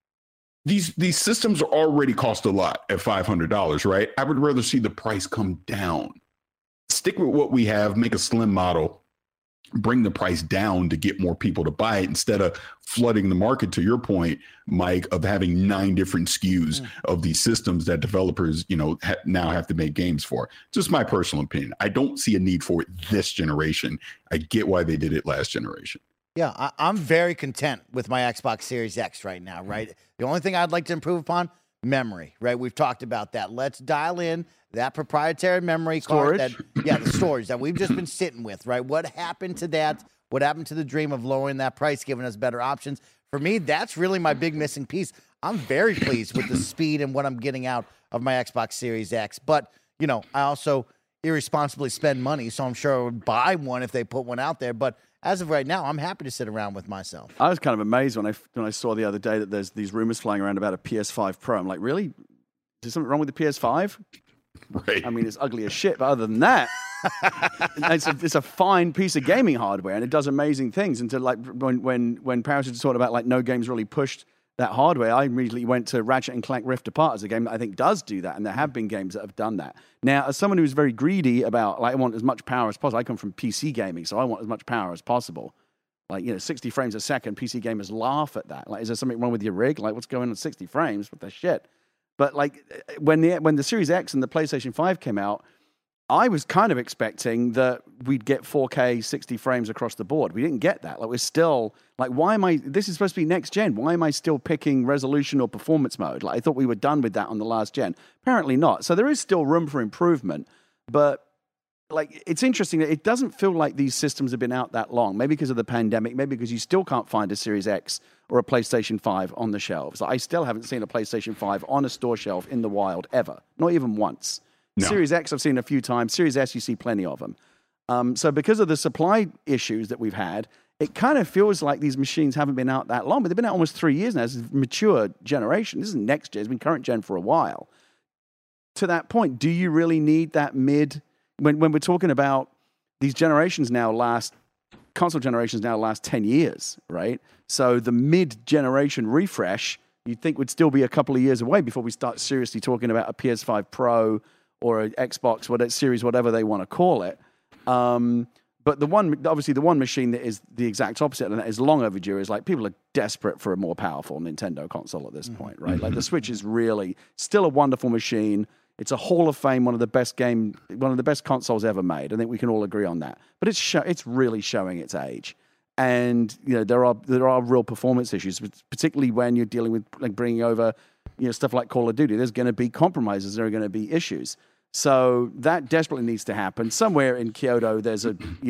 these systems are already cost a lot at $500, right? I would rather see the price come down. Stick with what we have, make a slim model, bring the price down to get more people to buy it, instead of flooding the market, to your point, Mike, of having 9 different SKUs of these systems that developers, now have to make games for. Just my personal opinion. I don't see a need for it this generation. I get why they did it last generation. Yeah, I'm very content with my Xbox Series X right now, right? The only thing I'd like to improve upon, memory, right? We've talked about that. Let's dial in that proprietary memory card, the storage that we've just been sitting with, right? What happened to that? What happened to the dream of lowering that price, giving us better options? For me, that's really my big missing piece. I'm very pleased with the speed and what I'm getting out of my Xbox Series X. But, I also irresponsibly spend money, so I'm sure I would buy one if they put one out there. But as of right now, I'm happy to sit around with myself. I was kind of amazed when I saw the other day that there's these rumors flying around about a PS5 Pro. I'm like, really? Is there something wrong with the PS5? Right. I mean, it's ugly as shit, but other than that, it's a fine piece of gaming hardware, and it does amazing things. And to like when Paris was talking about like no games really pushed that hardware, I immediately went to Ratchet and Clank Rift Apart as a game that I think does do that, and there have been games that have done that. Now, as someone who's very greedy about, like, I want as much power as possible. I come from PC gaming, so I want as much power as possible. Like, 60 frames a second, PC gamers laugh at that. Like, is there something wrong with your rig? Like, what's going on 60 frames? What the shit? But like, when the Series X and the PlayStation 5 came out, I was kind of expecting that we'd get 4K 60 frames across the board. We didn't get that. Like, we're still, like, this is supposed to be next gen. Why am I still picking resolution or performance mode? Like, I thought we were done with that on the last gen. Apparently not. So there is still room for improvement. But, like, it's interesting that it doesn't feel like these systems have been out that long. Maybe because of the pandemic, maybe because you still can't find a Series X or a PlayStation 5 on the shelves. I still haven't seen a PlayStation 5 on a store shelf in the wild ever. Not even once. No. Series X I've seen a few times. Series S, you see plenty of them. So because of the supply issues that we've had, it kind of feels like these machines haven't been out that long, but they've been out almost 3 years now. It's a mature generation. This isn't next gen. It's been current gen for a while. To that point, do you really need that mid... When we're talking about these generations now console generations now last 10 years, right? So the mid-generation refresh, you'd think would still be a couple of years away before we start seriously talking about a PS5 Pro or an Xbox, whatever series, whatever they want to call it. But the one machine that is the exact opposite and that is long overdue is like people are desperate for a more powerful Nintendo console at this point, right? Like the Switch is really still a wonderful machine. It's a Hall of Fame, one of the best consoles ever made. I think we can all agree on that. But it's really showing its age. And there are real performance issues, particularly when you're dealing with like bringing over stuff like Call of Duty. There's going to be compromises. There are going to be issues. So that desperately needs to happen. Somewhere in Kyoto, there's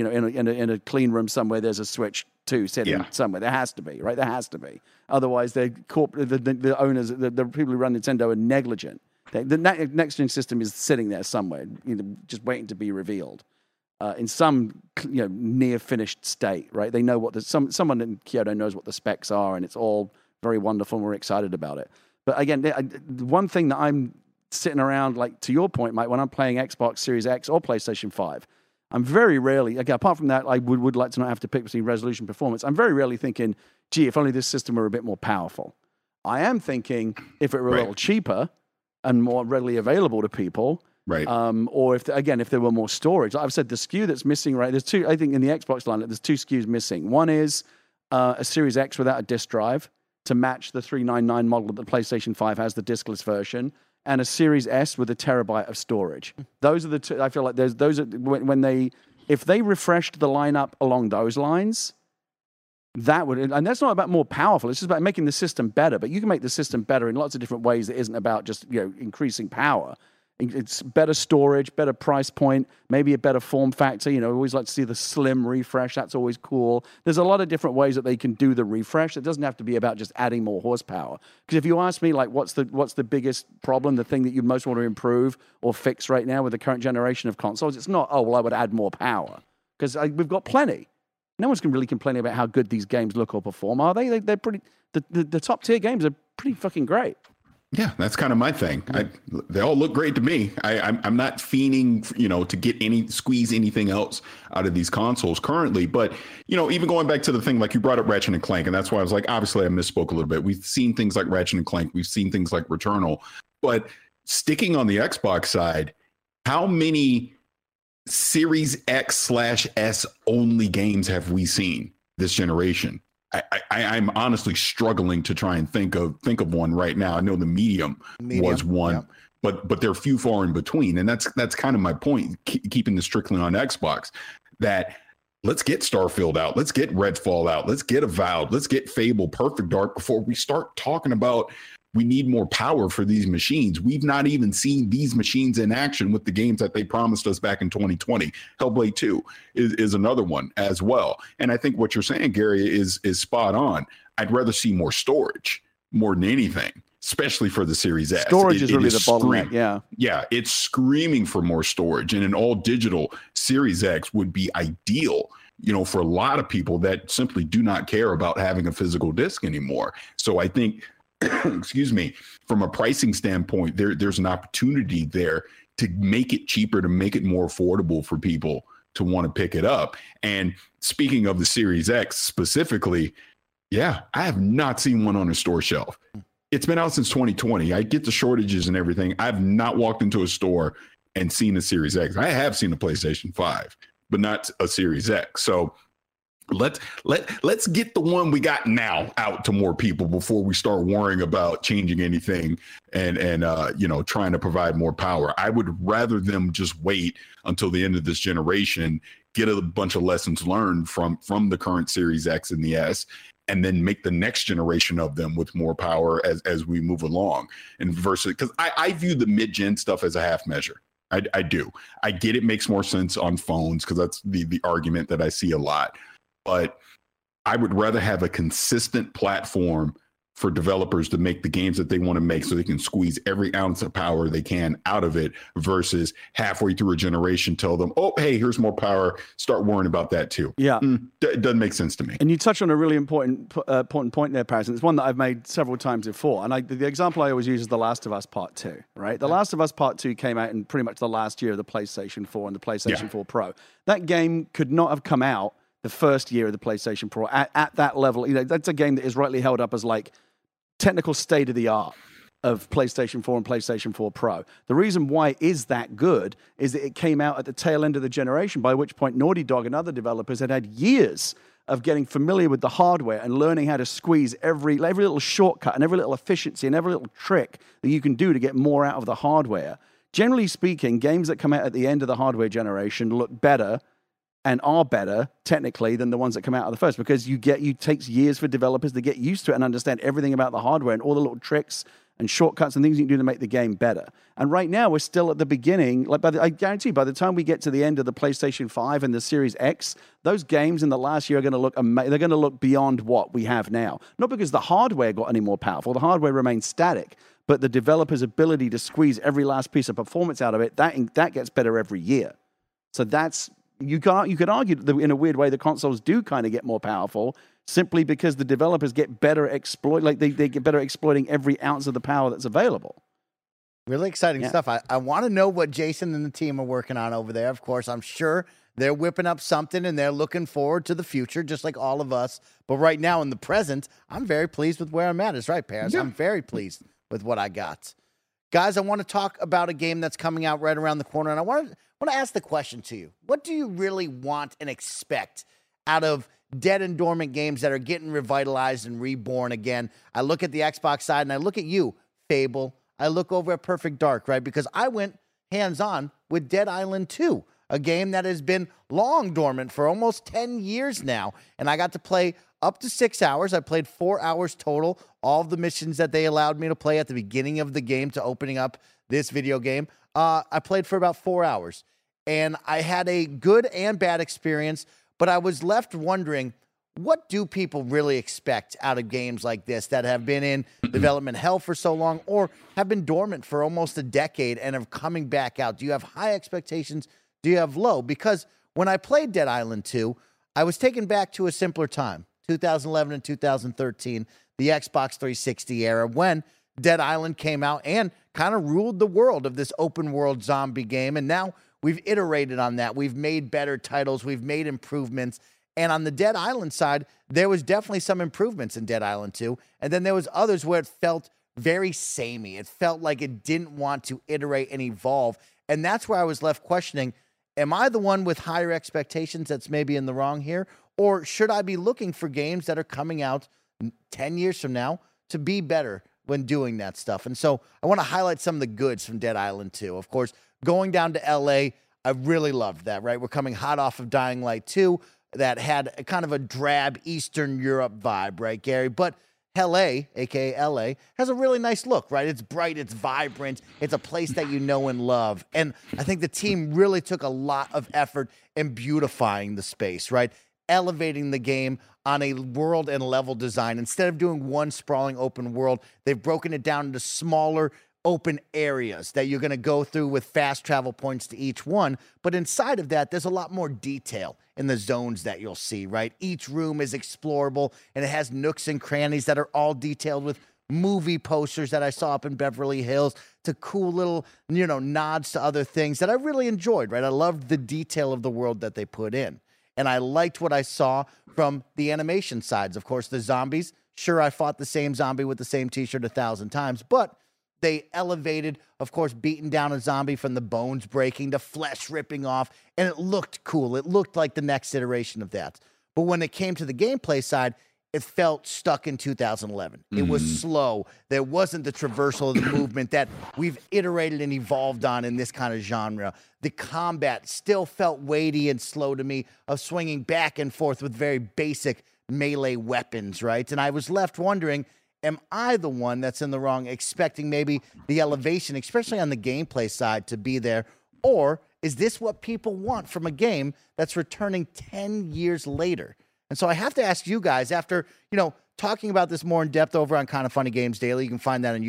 in a clean room somewhere, there's a Switch 2 sitting somewhere. There has to be, right? There has to be. Otherwise, the owners, the people who run Nintendo are negligent. The next gen system is sitting there somewhere, just waiting to be revealed in some near finished state, right? They know what someone in Kyoto knows what the specs are, and it's all very wonderful, and we're excited about it. But again, the one thing that I'm sitting around, like to your point, Mike, when I'm playing Xbox Series X or PlayStation 5, I'm very rarely, again, apart from that, I would like to not have to pick between resolution and performance. I'm very rarely thinking, gee, if only this system were a bit more powerful. I am thinking if it were a little cheaper and more readily available to people, right? Or if there were more storage. Like I've said, the SKU that's missing, right? There's two. I think in the Xbox line, there's two SKUs missing. One is a Series X without a disk drive to match the 399 model that the PlayStation 5 has, the diskless version, and a Series S with a terabyte of storage. Those are the two. I feel like those are if they refreshed the lineup along those lines. That would, and that's not about more powerful. It's just about making the system better. But you can make the system better in lots of different ways. That isn't about just increasing power. It's better storage, better price point, maybe a better form factor. We always like to see the slim refresh. That's always cool. There's a lot of different ways that they can do the refresh. It doesn't have to be about just adding more horsepower. Because if you ask me, like, what's the biggest problem, the thing that you most want to improve or fix right now with the current generation of consoles, it's not, I would add more power. Because we've got plenty. No one's really complaining about how good these games look or perform, are they? They're pretty. The top tier games are pretty fucking great. Yeah, that's kind of my thing. They all look great to me. I'm not fiending, to squeeze anything else out of these consoles currently. But even going back to the thing, like you brought up Ratchet and Clank, and that's why I was like, obviously, I misspoke a little bit. We've seen things like Ratchet and Clank, we've seen things like Returnal, but sticking on the Xbox side, how many Series X/S only games have we seen this generation? I'm honestly struggling to try and think of one right now. I know the medium was one, but they're few far in between, and that's kind of my point. Keeping this strictly on Xbox, that let's get Starfield out, let's get Redfall out, let's get Avowed, let's get Fable, Perfect Dark before we start talking about we need more power for these machines. We've not even seen these machines in action with the games that they promised us back in 2020. Hellblade 2 is another one as well. And I think what you're saying, Gary, is spot on. I'd rather see more storage more than anything. especially for the Series X. Storage is really the bottleneck, yeah. Yeah, it's screaming for more storage, and an all-digital Series X would be ideal, for a lot of people that simply do not care about having a physical disc anymore. So I think, excuse me, from a pricing standpoint, there's an opportunity there to make it cheaper, to make it more affordable for people to want to pick it up. And speaking of the Series X specifically, yeah, I have not seen one on a store shelf. It's been out since 2020. I get the shortages and everything. I've not walked into a store and seen a Series X. I have seen a PlayStation 5, but not a Series X. So let's get the one we got now out to more people before we start worrying about changing anything and trying to provide more power. I would rather them just wait until the end of this generation, get a bunch of lessons learned from the current Series X and the S, and then make the next generation of them with more power as we move along. And versus, because I view the mid-gen stuff as a half measure. I do. I get it makes more sense on phones because that's the argument that I see a lot. But I would rather have a consistent platform for developers to make the games that they want to make so they can squeeze every ounce of power they can out of it versus halfway through a generation tell them, oh, hey, here's more power. Start worrying about that too. Yeah. It doesn't make sense to me. And you touch on a really important point there, Paris. And it's one that I've made several times before. And the example I always use is The Last of Us Part 2, right? The Last of Us Part 2 came out in pretty much the last year of the PlayStation 4 and the PlayStation 4 Pro. That game could not have come out the first year of the PlayStation Pro at that level. That's a game that is rightly held up as like technical state of the art of PlayStation 4 and PlayStation 4 Pro. The reason why it is that good is that it came out at the tail end of the generation, by which point Naughty Dog and other developers had years of getting familiar with the hardware and learning how to squeeze every little shortcut and every little efficiency and every little trick that you can do to get more out of the hardware. Generally speaking, games that come out at the end of the hardware generation look better and are better technically than the ones that come out of the first, because it takes years for developers to get used to it and understand everything about the hardware and all the little tricks and shortcuts and things you can do to make the game better. And right now we're still at the beginning. I guarantee by the time we get to the end of the PlayStation 5 and the Series X, those games in the last year are going to look amazing. They're going to look beyond what we have now. Not because the hardware got any more powerful. The hardware remains static, but the developer's ability to squeeze every last piece of performance out of it, that gets better every year. So that's, you could argue that in a weird way the consoles do kind of get more powerful simply because the developers get better they get better exploiting every ounce of the power that's available. Really exciting stuff. I want to know what Jason and the team are working on over there. Of course, I'm sure they're whipping up something and they're looking forward to the future, just like all of us. But right now in the present, I'm very pleased with where I'm at. That's right, Paris. Yeah. I'm very pleased with what I got. Guys, I want to talk about a game that's coming out right around the corner, and I want to ask the question to you. What do you really want and expect out of dead and dormant games that are getting revitalized and reborn again? I look at the Xbox side, and I look at you, Fable. I look over at Perfect Dark, right? Because I went hands-on with Dead Island 2, a game that has been long dormant for almost 10 years now, and I got to play up to 6 hours. I played 4 hours total, all of the missions that they allowed me to play at the beginning of the game to opening up this video game. I played for about 4 hours, and I had a good and bad experience, but I was left wondering, what do people really expect out of games like this that have been in development hell for so long or have been dormant for almost a decade and are coming back out? Do you have high expectations? Do you have low? Because when I played Dead Island 2, I was taken back to a simpler time, 2011 and 2013, the Xbox 360 era, when Dead Island came out and kind of ruled the world of this open world zombie game. And now we've iterated on that. We've made better titles. We've made improvements. And on the Dead Island side, there was definitely some improvements in Dead Island 2. And then there was others where it felt very samey. It felt like it didn't want to iterate and evolve. And that's where I was left questioning, am I the one with higher expectations that's maybe in the wrong here? Or should I be looking for games that are coming out 10 years from now to be better when doing that stuff? And so I want to highlight some of the goods from Dead Island 2. Of course, going down to LA, I really loved that, right? We're coming hot off of Dying Light 2 that had a kind of a drab Eastern Europe vibe, right, Gary? But LA, aka LA, has a really nice look, right? It's bright, it's vibrant, it's a place that you know and love. And I think the team really took a lot of effort in beautifying the space, right? elevating the game on a world and level design. Instead of doing one sprawling open world, they've broken it down into smaller open areas that you're going to go through with fast travel points to each one. But inside of that, there's a lot more detail in the zones that you'll see, right? Each room is explorable, and it has nooks and crannies that are all detailed with movie posters that I saw up in Beverly Hills, to cool little, nods to other things that I really enjoyed, right? I loved the detail of the world that they put in. And I liked what I saw from the animation sides. Of course, the zombies, sure, I fought the same zombie with the same t-shirt 1,000 times, but they elevated, of course, beating down a zombie from the bones breaking, the flesh ripping off, and it looked cool. It looked like the next iteration of that. But when it came to the gameplay side, it felt stuck in 2011. It was slow. There wasn't the traversal of the movement that we've iterated and evolved on in this kind of genre. The combat still felt weighty and slow to me, of swinging back and forth with very basic melee weapons, right? And I was left wondering, am I the one that's in the wrong, expecting maybe the elevation, especially on the gameplay side, to be there? Or is this what people want from a game that's returning 10 years later? And so I have to ask you guys, after, talking about this more in depth over on Kind of Funny Games Daily. You can find that on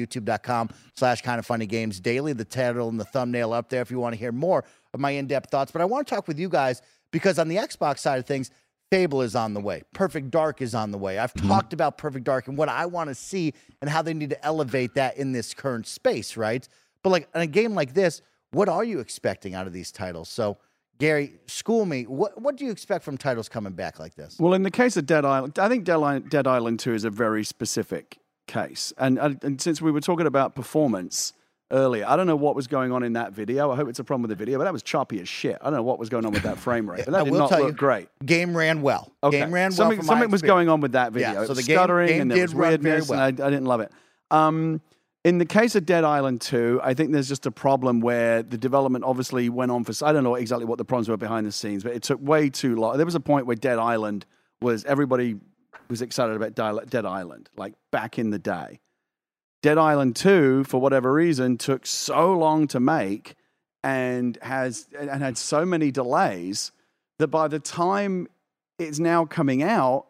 youtube.com/kindoffunnygames daily. The title and the thumbnail up there if you want to hear more of my in-depth thoughts. But I want to talk with you guys because on the Xbox side of things, Fable is on the way. Perfect Dark is on the way. I've talked about Perfect Dark and what I want to see and how they need to elevate that in this current space, right? But like in a game like this, what are you expecting out of these titles? So, Gary, school me. What do you expect from titles coming back like this? Well, in the case of Dead Island, I think Dead Island 2 is a very specific case. And since we were talking about performance earlier, I don't know what was going on in that video. I hope it's a problem with the video, but that was choppy as shit. I don't know what was going on with that frame rate, but that did not look great. Game ran well. Okay. Game ran well. Something was going on with that video. Yeah, so the stuttering game and there was weirdness, and I didn't love it. In the case of Dead Island 2, I think there's just a problem where the development obviously went on for, I don't know exactly what the problems were behind the scenes, but it took way too long. There was a point where Dead Island everybody was excited about Dead Island, like back in the day. Dead Island 2, for whatever reason, took so long to make and had so many delays that by the time it's now coming out,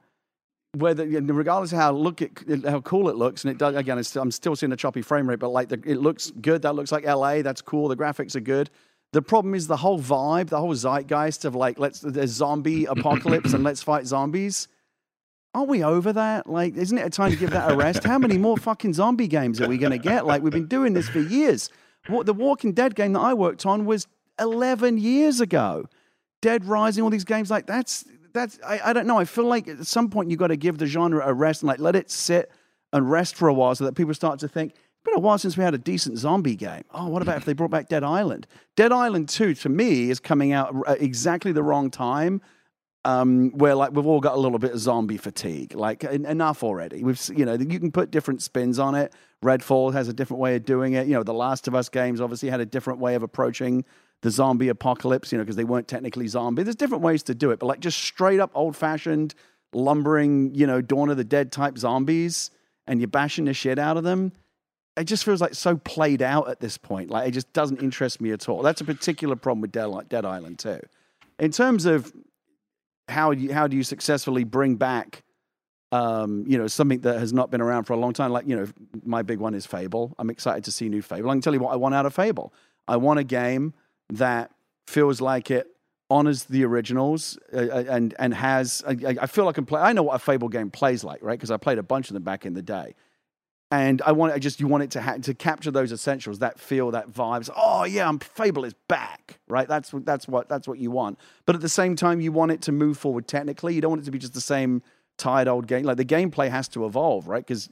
regardless of how cool it looks, and it does, again, I'm still seeing a choppy frame rate, but it looks good. That looks like LA. That's cool. The graphics are good. The problem is the whole vibe, the whole zeitgeist of there's zombie apocalypse and let's fight zombies. Aren't we over that? Isn't it a time to give that a rest? How many more fucking zombie games are we going to get? We've been doing this for years. The Walking Dead game that I worked on was 11 years ago. Dead Rising, all these games that's I don't know. I feel like at some point you've got to give the genre a rest and let it sit and rest for a while so that people start to think, it's been a while since we had a decent zombie game. Oh, what about if they brought back Dead Island? Dead Island 2, to me, is coming out at exactly the wrong time, where we've all got a little bit of zombie fatigue. Enough already. You can put different spins on it. Redfall has a different way of doing it. The Last of Us games obviously had a different way of approaching the zombie apocalypse, because they weren't technically zombie. There's different ways to do it, but just straight up old-fashioned, lumbering, Dawn of the Dead type zombies, and you're bashing the shit out of them, it just feels so played out at this point. It just doesn't interest me at all. That's a particular problem with Dead Island 2. In terms of how do you successfully bring back, something that has not been around for a long time, my big one is Fable. I'm excited to see new Fable. I can tell you what I want out of Fable. I want a game that feels like it honors the originals and has. I feel I can play. I know what a Fable game plays like, right? Because I played a bunch of them back in the day, and you want it to capture those essentials, that feel, that vibes. Oh yeah, Fable is back, right? That's what you want. But at the same time, you want it to move forward technically. You don't want it to be just the same tired old game. The gameplay has to evolve, right? Because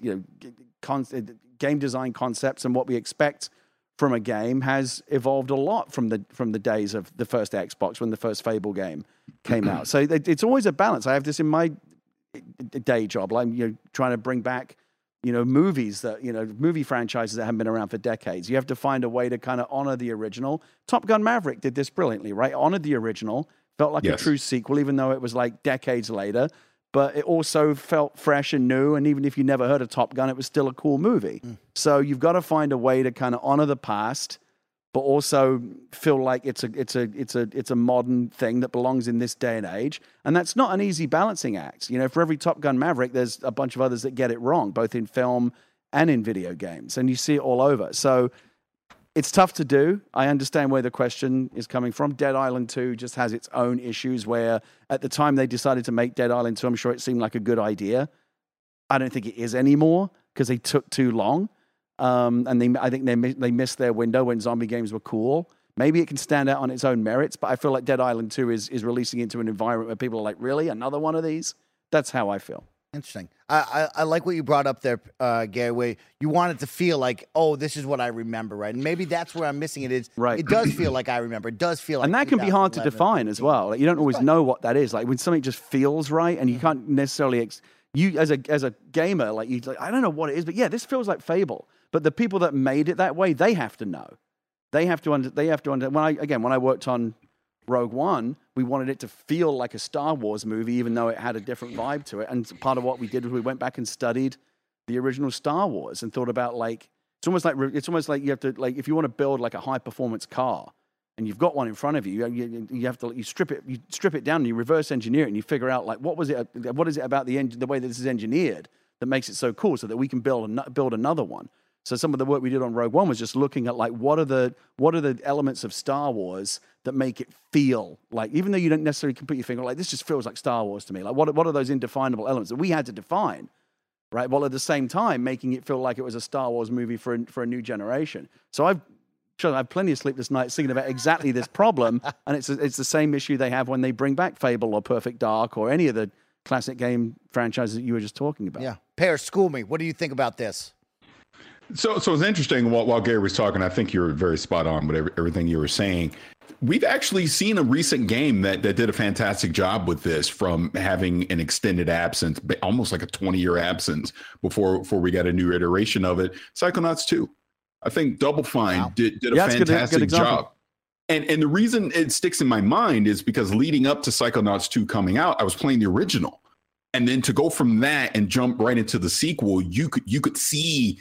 game design concepts and what we expect from a game has evolved a lot from the days of the first Xbox when the first Fable game came out. So it's always a balance. I have this in my day job. I'm trying to bring back movies that movie franchises that haven't been around for decades. You have to find a way to kind of honor the original. Top Gun Maverick did this brilliantly, right? Honored the original, felt like a true sequel, even though it was decades later. But it also felt fresh and new, and even if you never heard of Top Gun, it was still a cool movie. So you've got to find a way to kind of honor the past, but also feel like it's a modern thing that belongs in this day and age. And that's not an easy balancing act. You know, for every Top Gun Maverick, there's a bunch of others that get it wrong, both in film and in video games, and you see it all over. So it's tough to do. I understand where the question is coming from. Dead Island 2 just has its own issues where at the time they decided to make Dead Island 2, I'm sure it seemed like a good idea. I don't think it is anymore because they took too long. And I think they missed their window when zombie games were cool. Maybe it can stand out on its own merits, but I feel like Dead Island 2 is releasing into an environment where people are like, really? Another one of these? That's how I feel. Interesting. I like what you brought up there, Gary, where you wanted to feel like, oh, this is what I remember, right? And maybe that's where I'm missing it. Right. It does feel like I remember. It does feel like. And that can be hard to define as well. Like, you don't always know what that is. Like when something just feels right and you can't necessarily, you as a gamer, like I don't know what it is, but yeah, this feels like Fable. But the people that made it that way, they have to know. They have to under. When I worked on Rogue One, we wanted it to feel like a Star Wars movie, even though it had a different vibe to it. And part of what we did was we went back and studied the original Star Wars and thought about like it's almost like you have to like if you want to build like a high performance car and you've got one in front of you, you have to strip it down and you reverse engineer it and you figure out like what is it about the way that this is engineered that makes it so cool so that we can build another one. So some of the work we did on Rogue One was just looking at like what are the elements of Star Wars that make it feel like, even though you don't necessarily can put your finger like this just feels like Star Wars to me. Like what are those indefinable elements that we had to define, right? While at the same time making it feel like it was a Star Wars movie for a new generation. So I've had plenty of sleepless nights thinking about exactly this problem, and it's the same issue they have when they bring back Fable or Perfect Dark or any of the classic game franchises that you were just talking about. Yeah, Pear, school me. What do you think about this? So it's interesting. While Gary was talking, I think you were very spot on with everything you were saying. We've actually seen a recent game that did a fantastic job with this, from having an extended absence, almost like a 20-year absence before we got a new iteration of it. Psychonauts 2. I think Double Fine did a fantastic job. And the reason it sticks in my mind is because leading up to Psychonauts 2 coming out, I was playing the original. And then to go from that and jump right into the sequel, you could see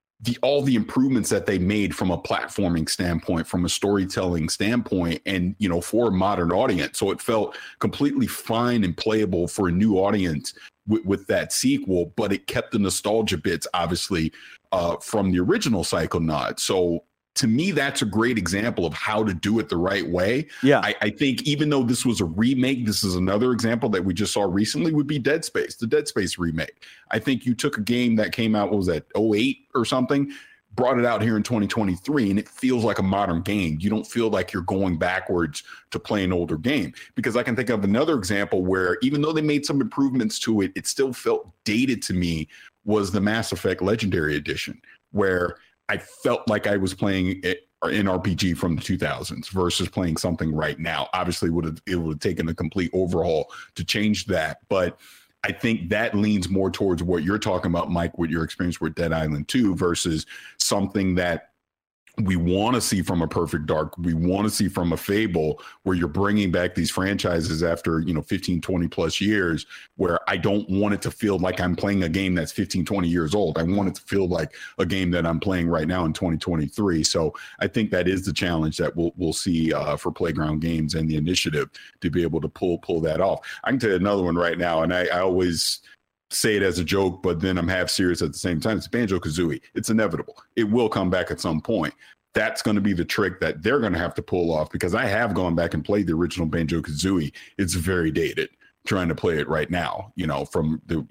all the improvements that they made from a platforming standpoint, from a storytelling standpoint, and for a modern audience. So it felt completely fine and playable for a new audience with that sequel, but it kept the nostalgia bits, obviously, from the original Psychonauts. So to me, that's a great example of how to do it the right way. Yeah, I think even though this was a remake, this is another example that we just saw recently would be Dead Space, the Dead Space remake. I think you took a game that came out, what was that, 2008 or something, brought it out here in 2023, and it feels like a modern game. You don't feel like you're going backwards to play an older game. Because I can think of another example where even though they made some improvements to it, it still felt dated to me, was the Mass Effect Legendary Edition, where I felt like I was playing an RPG from the 2000s versus playing something right now. Obviously, it would have taken a complete overhaul to change that. But I think that leans more towards what you're talking about, Mike, with your experience with Dead Island 2 versus something that we want to see from a Perfect Dark, we want to see from a Fable, where you're bringing back these franchises after 15, 20 plus years, where I don't want it to feel like I'm playing a game that's 15, 20 years old. I want it to feel like a game that I'm playing right now in 2023. So I think that is the challenge that we'll see for Playground Games and the initiative to be able to pull that off. I can tell you another one right now, and I always say it as a joke, but then I'm half serious at the same time. It's Banjo-Kazooie. It's inevitable. It will come back at some point. That's going to be the trick that they're going to have to pull off, because I have gone back and played the original Banjo-Kazooie. It's very dated trying to play it right now, from the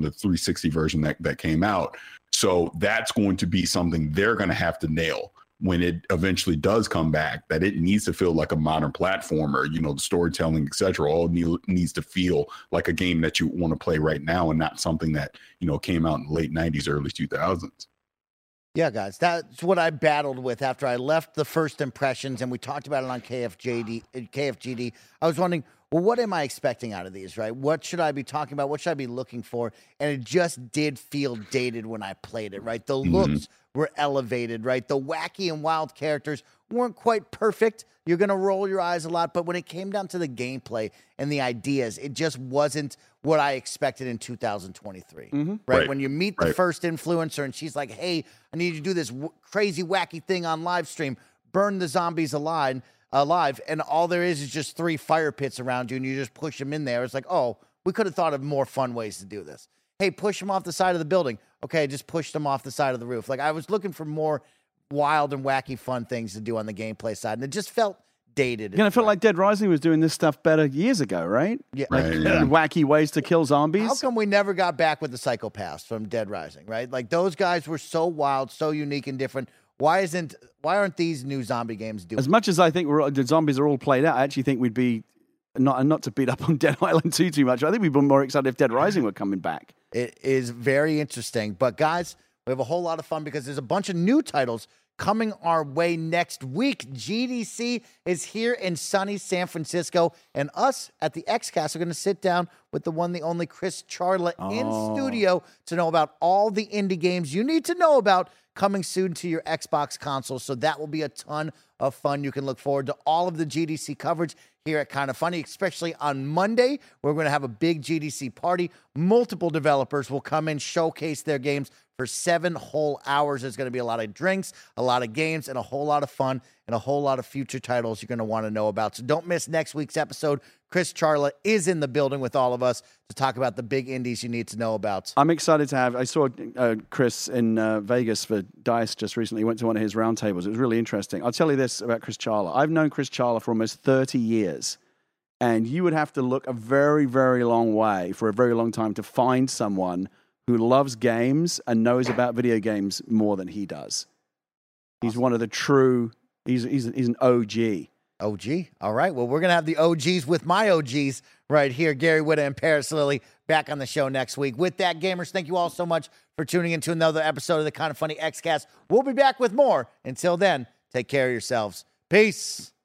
360 version that came out. So that's going to be something they're going to have to nail when it eventually does come back, that it needs to feel like a modern platformer, the storytelling, et cetera, all needs to feel like a game that you want to play right now, and not something that, came out in the late 90s, early 2000s. Yeah, guys, that's what I battled with after I left the First Impressions, and we talked about it on KFGD. I was wondering, well, what am I expecting out of these, right? What should I be talking about? What should I be looking for? And it just did feel dated when I played it, right? The looks were elevated, right? The wacky and wild characters weren't quite perfect. You're going to roll your eyes a lot, but when it came down to the gameplay and the ideas, it just wasn't what I expected in 2023, right? When you meet the first influencer and she's like, hey, I need you to do this crazy, wacky thing on live stream, burn the zombies alive, and all there is just 3 fire pits around you, and you just push them in there. It's like, oh, we could have thought of more fun ways to do this. Hey, push them off the side of the building. Okay, just push them off the side of the roof. Like, I was looking for more wild and wacky fun things to do on the gameplay side, and it just felt dated. I felt like Dead Rising was doing this stuff better years ago, right? Yeah. Like wacky ways to kill zombies. How come we never got back with the Psychopaths from Dead Rising, right? Like, those guys were so wild, so unique and different. Why aren't these new zombie games doing? As much as I think the zombies are all played out, I actually think we'd be not to beat up on Dead Island too much. I think we'd be more excited if Dead Rising were coming back. It is very interesting. But guys, we have a whole lot of fun because there's a bunch of new titles coming our way next week. GDC is here in sunny San Francisco, and us at the XCast are going to sit down with the one, the only Chris Charla in studio to know about all the indie games you need to know about coming soon to your Xbox console. So that will be a ton of fun. You can look forward to all of the GDC coverage here at Kinda Funny, especially on Monday. We're going to have a big GDC party. Multiple developers will come in, showcase their games for 7 whole hours. There's going to be a lot of drinks, a lot of games, and a whole lot of fun, and a whole lot of future titles you're going to want to know about. So don't miss next week's episode. Chris Charla is in the building with all of us to talk about the big indies you need to know about. I'm excited to have. I saw Chris in Vegas for DICE just recently. Went to one of his roundtables. It was really interesting. I'll tell you this about Chris Charla. I've known Chris Charla for almost 30 years, and you would have to look a very, very long way for a very long time to find someone who loves games and knows about video games more than he does. He's one of the true. He's an OG. OG. All right. Well, we're going to have the OGs with my OGs right here, Gary Whitta and Paris Lilly, back on the show next week. With that, gamers, thank you all so much for tuning into another episode of the Kinda Funny XCast. We'll be back with more. Until then, take care of yourselves. Peace.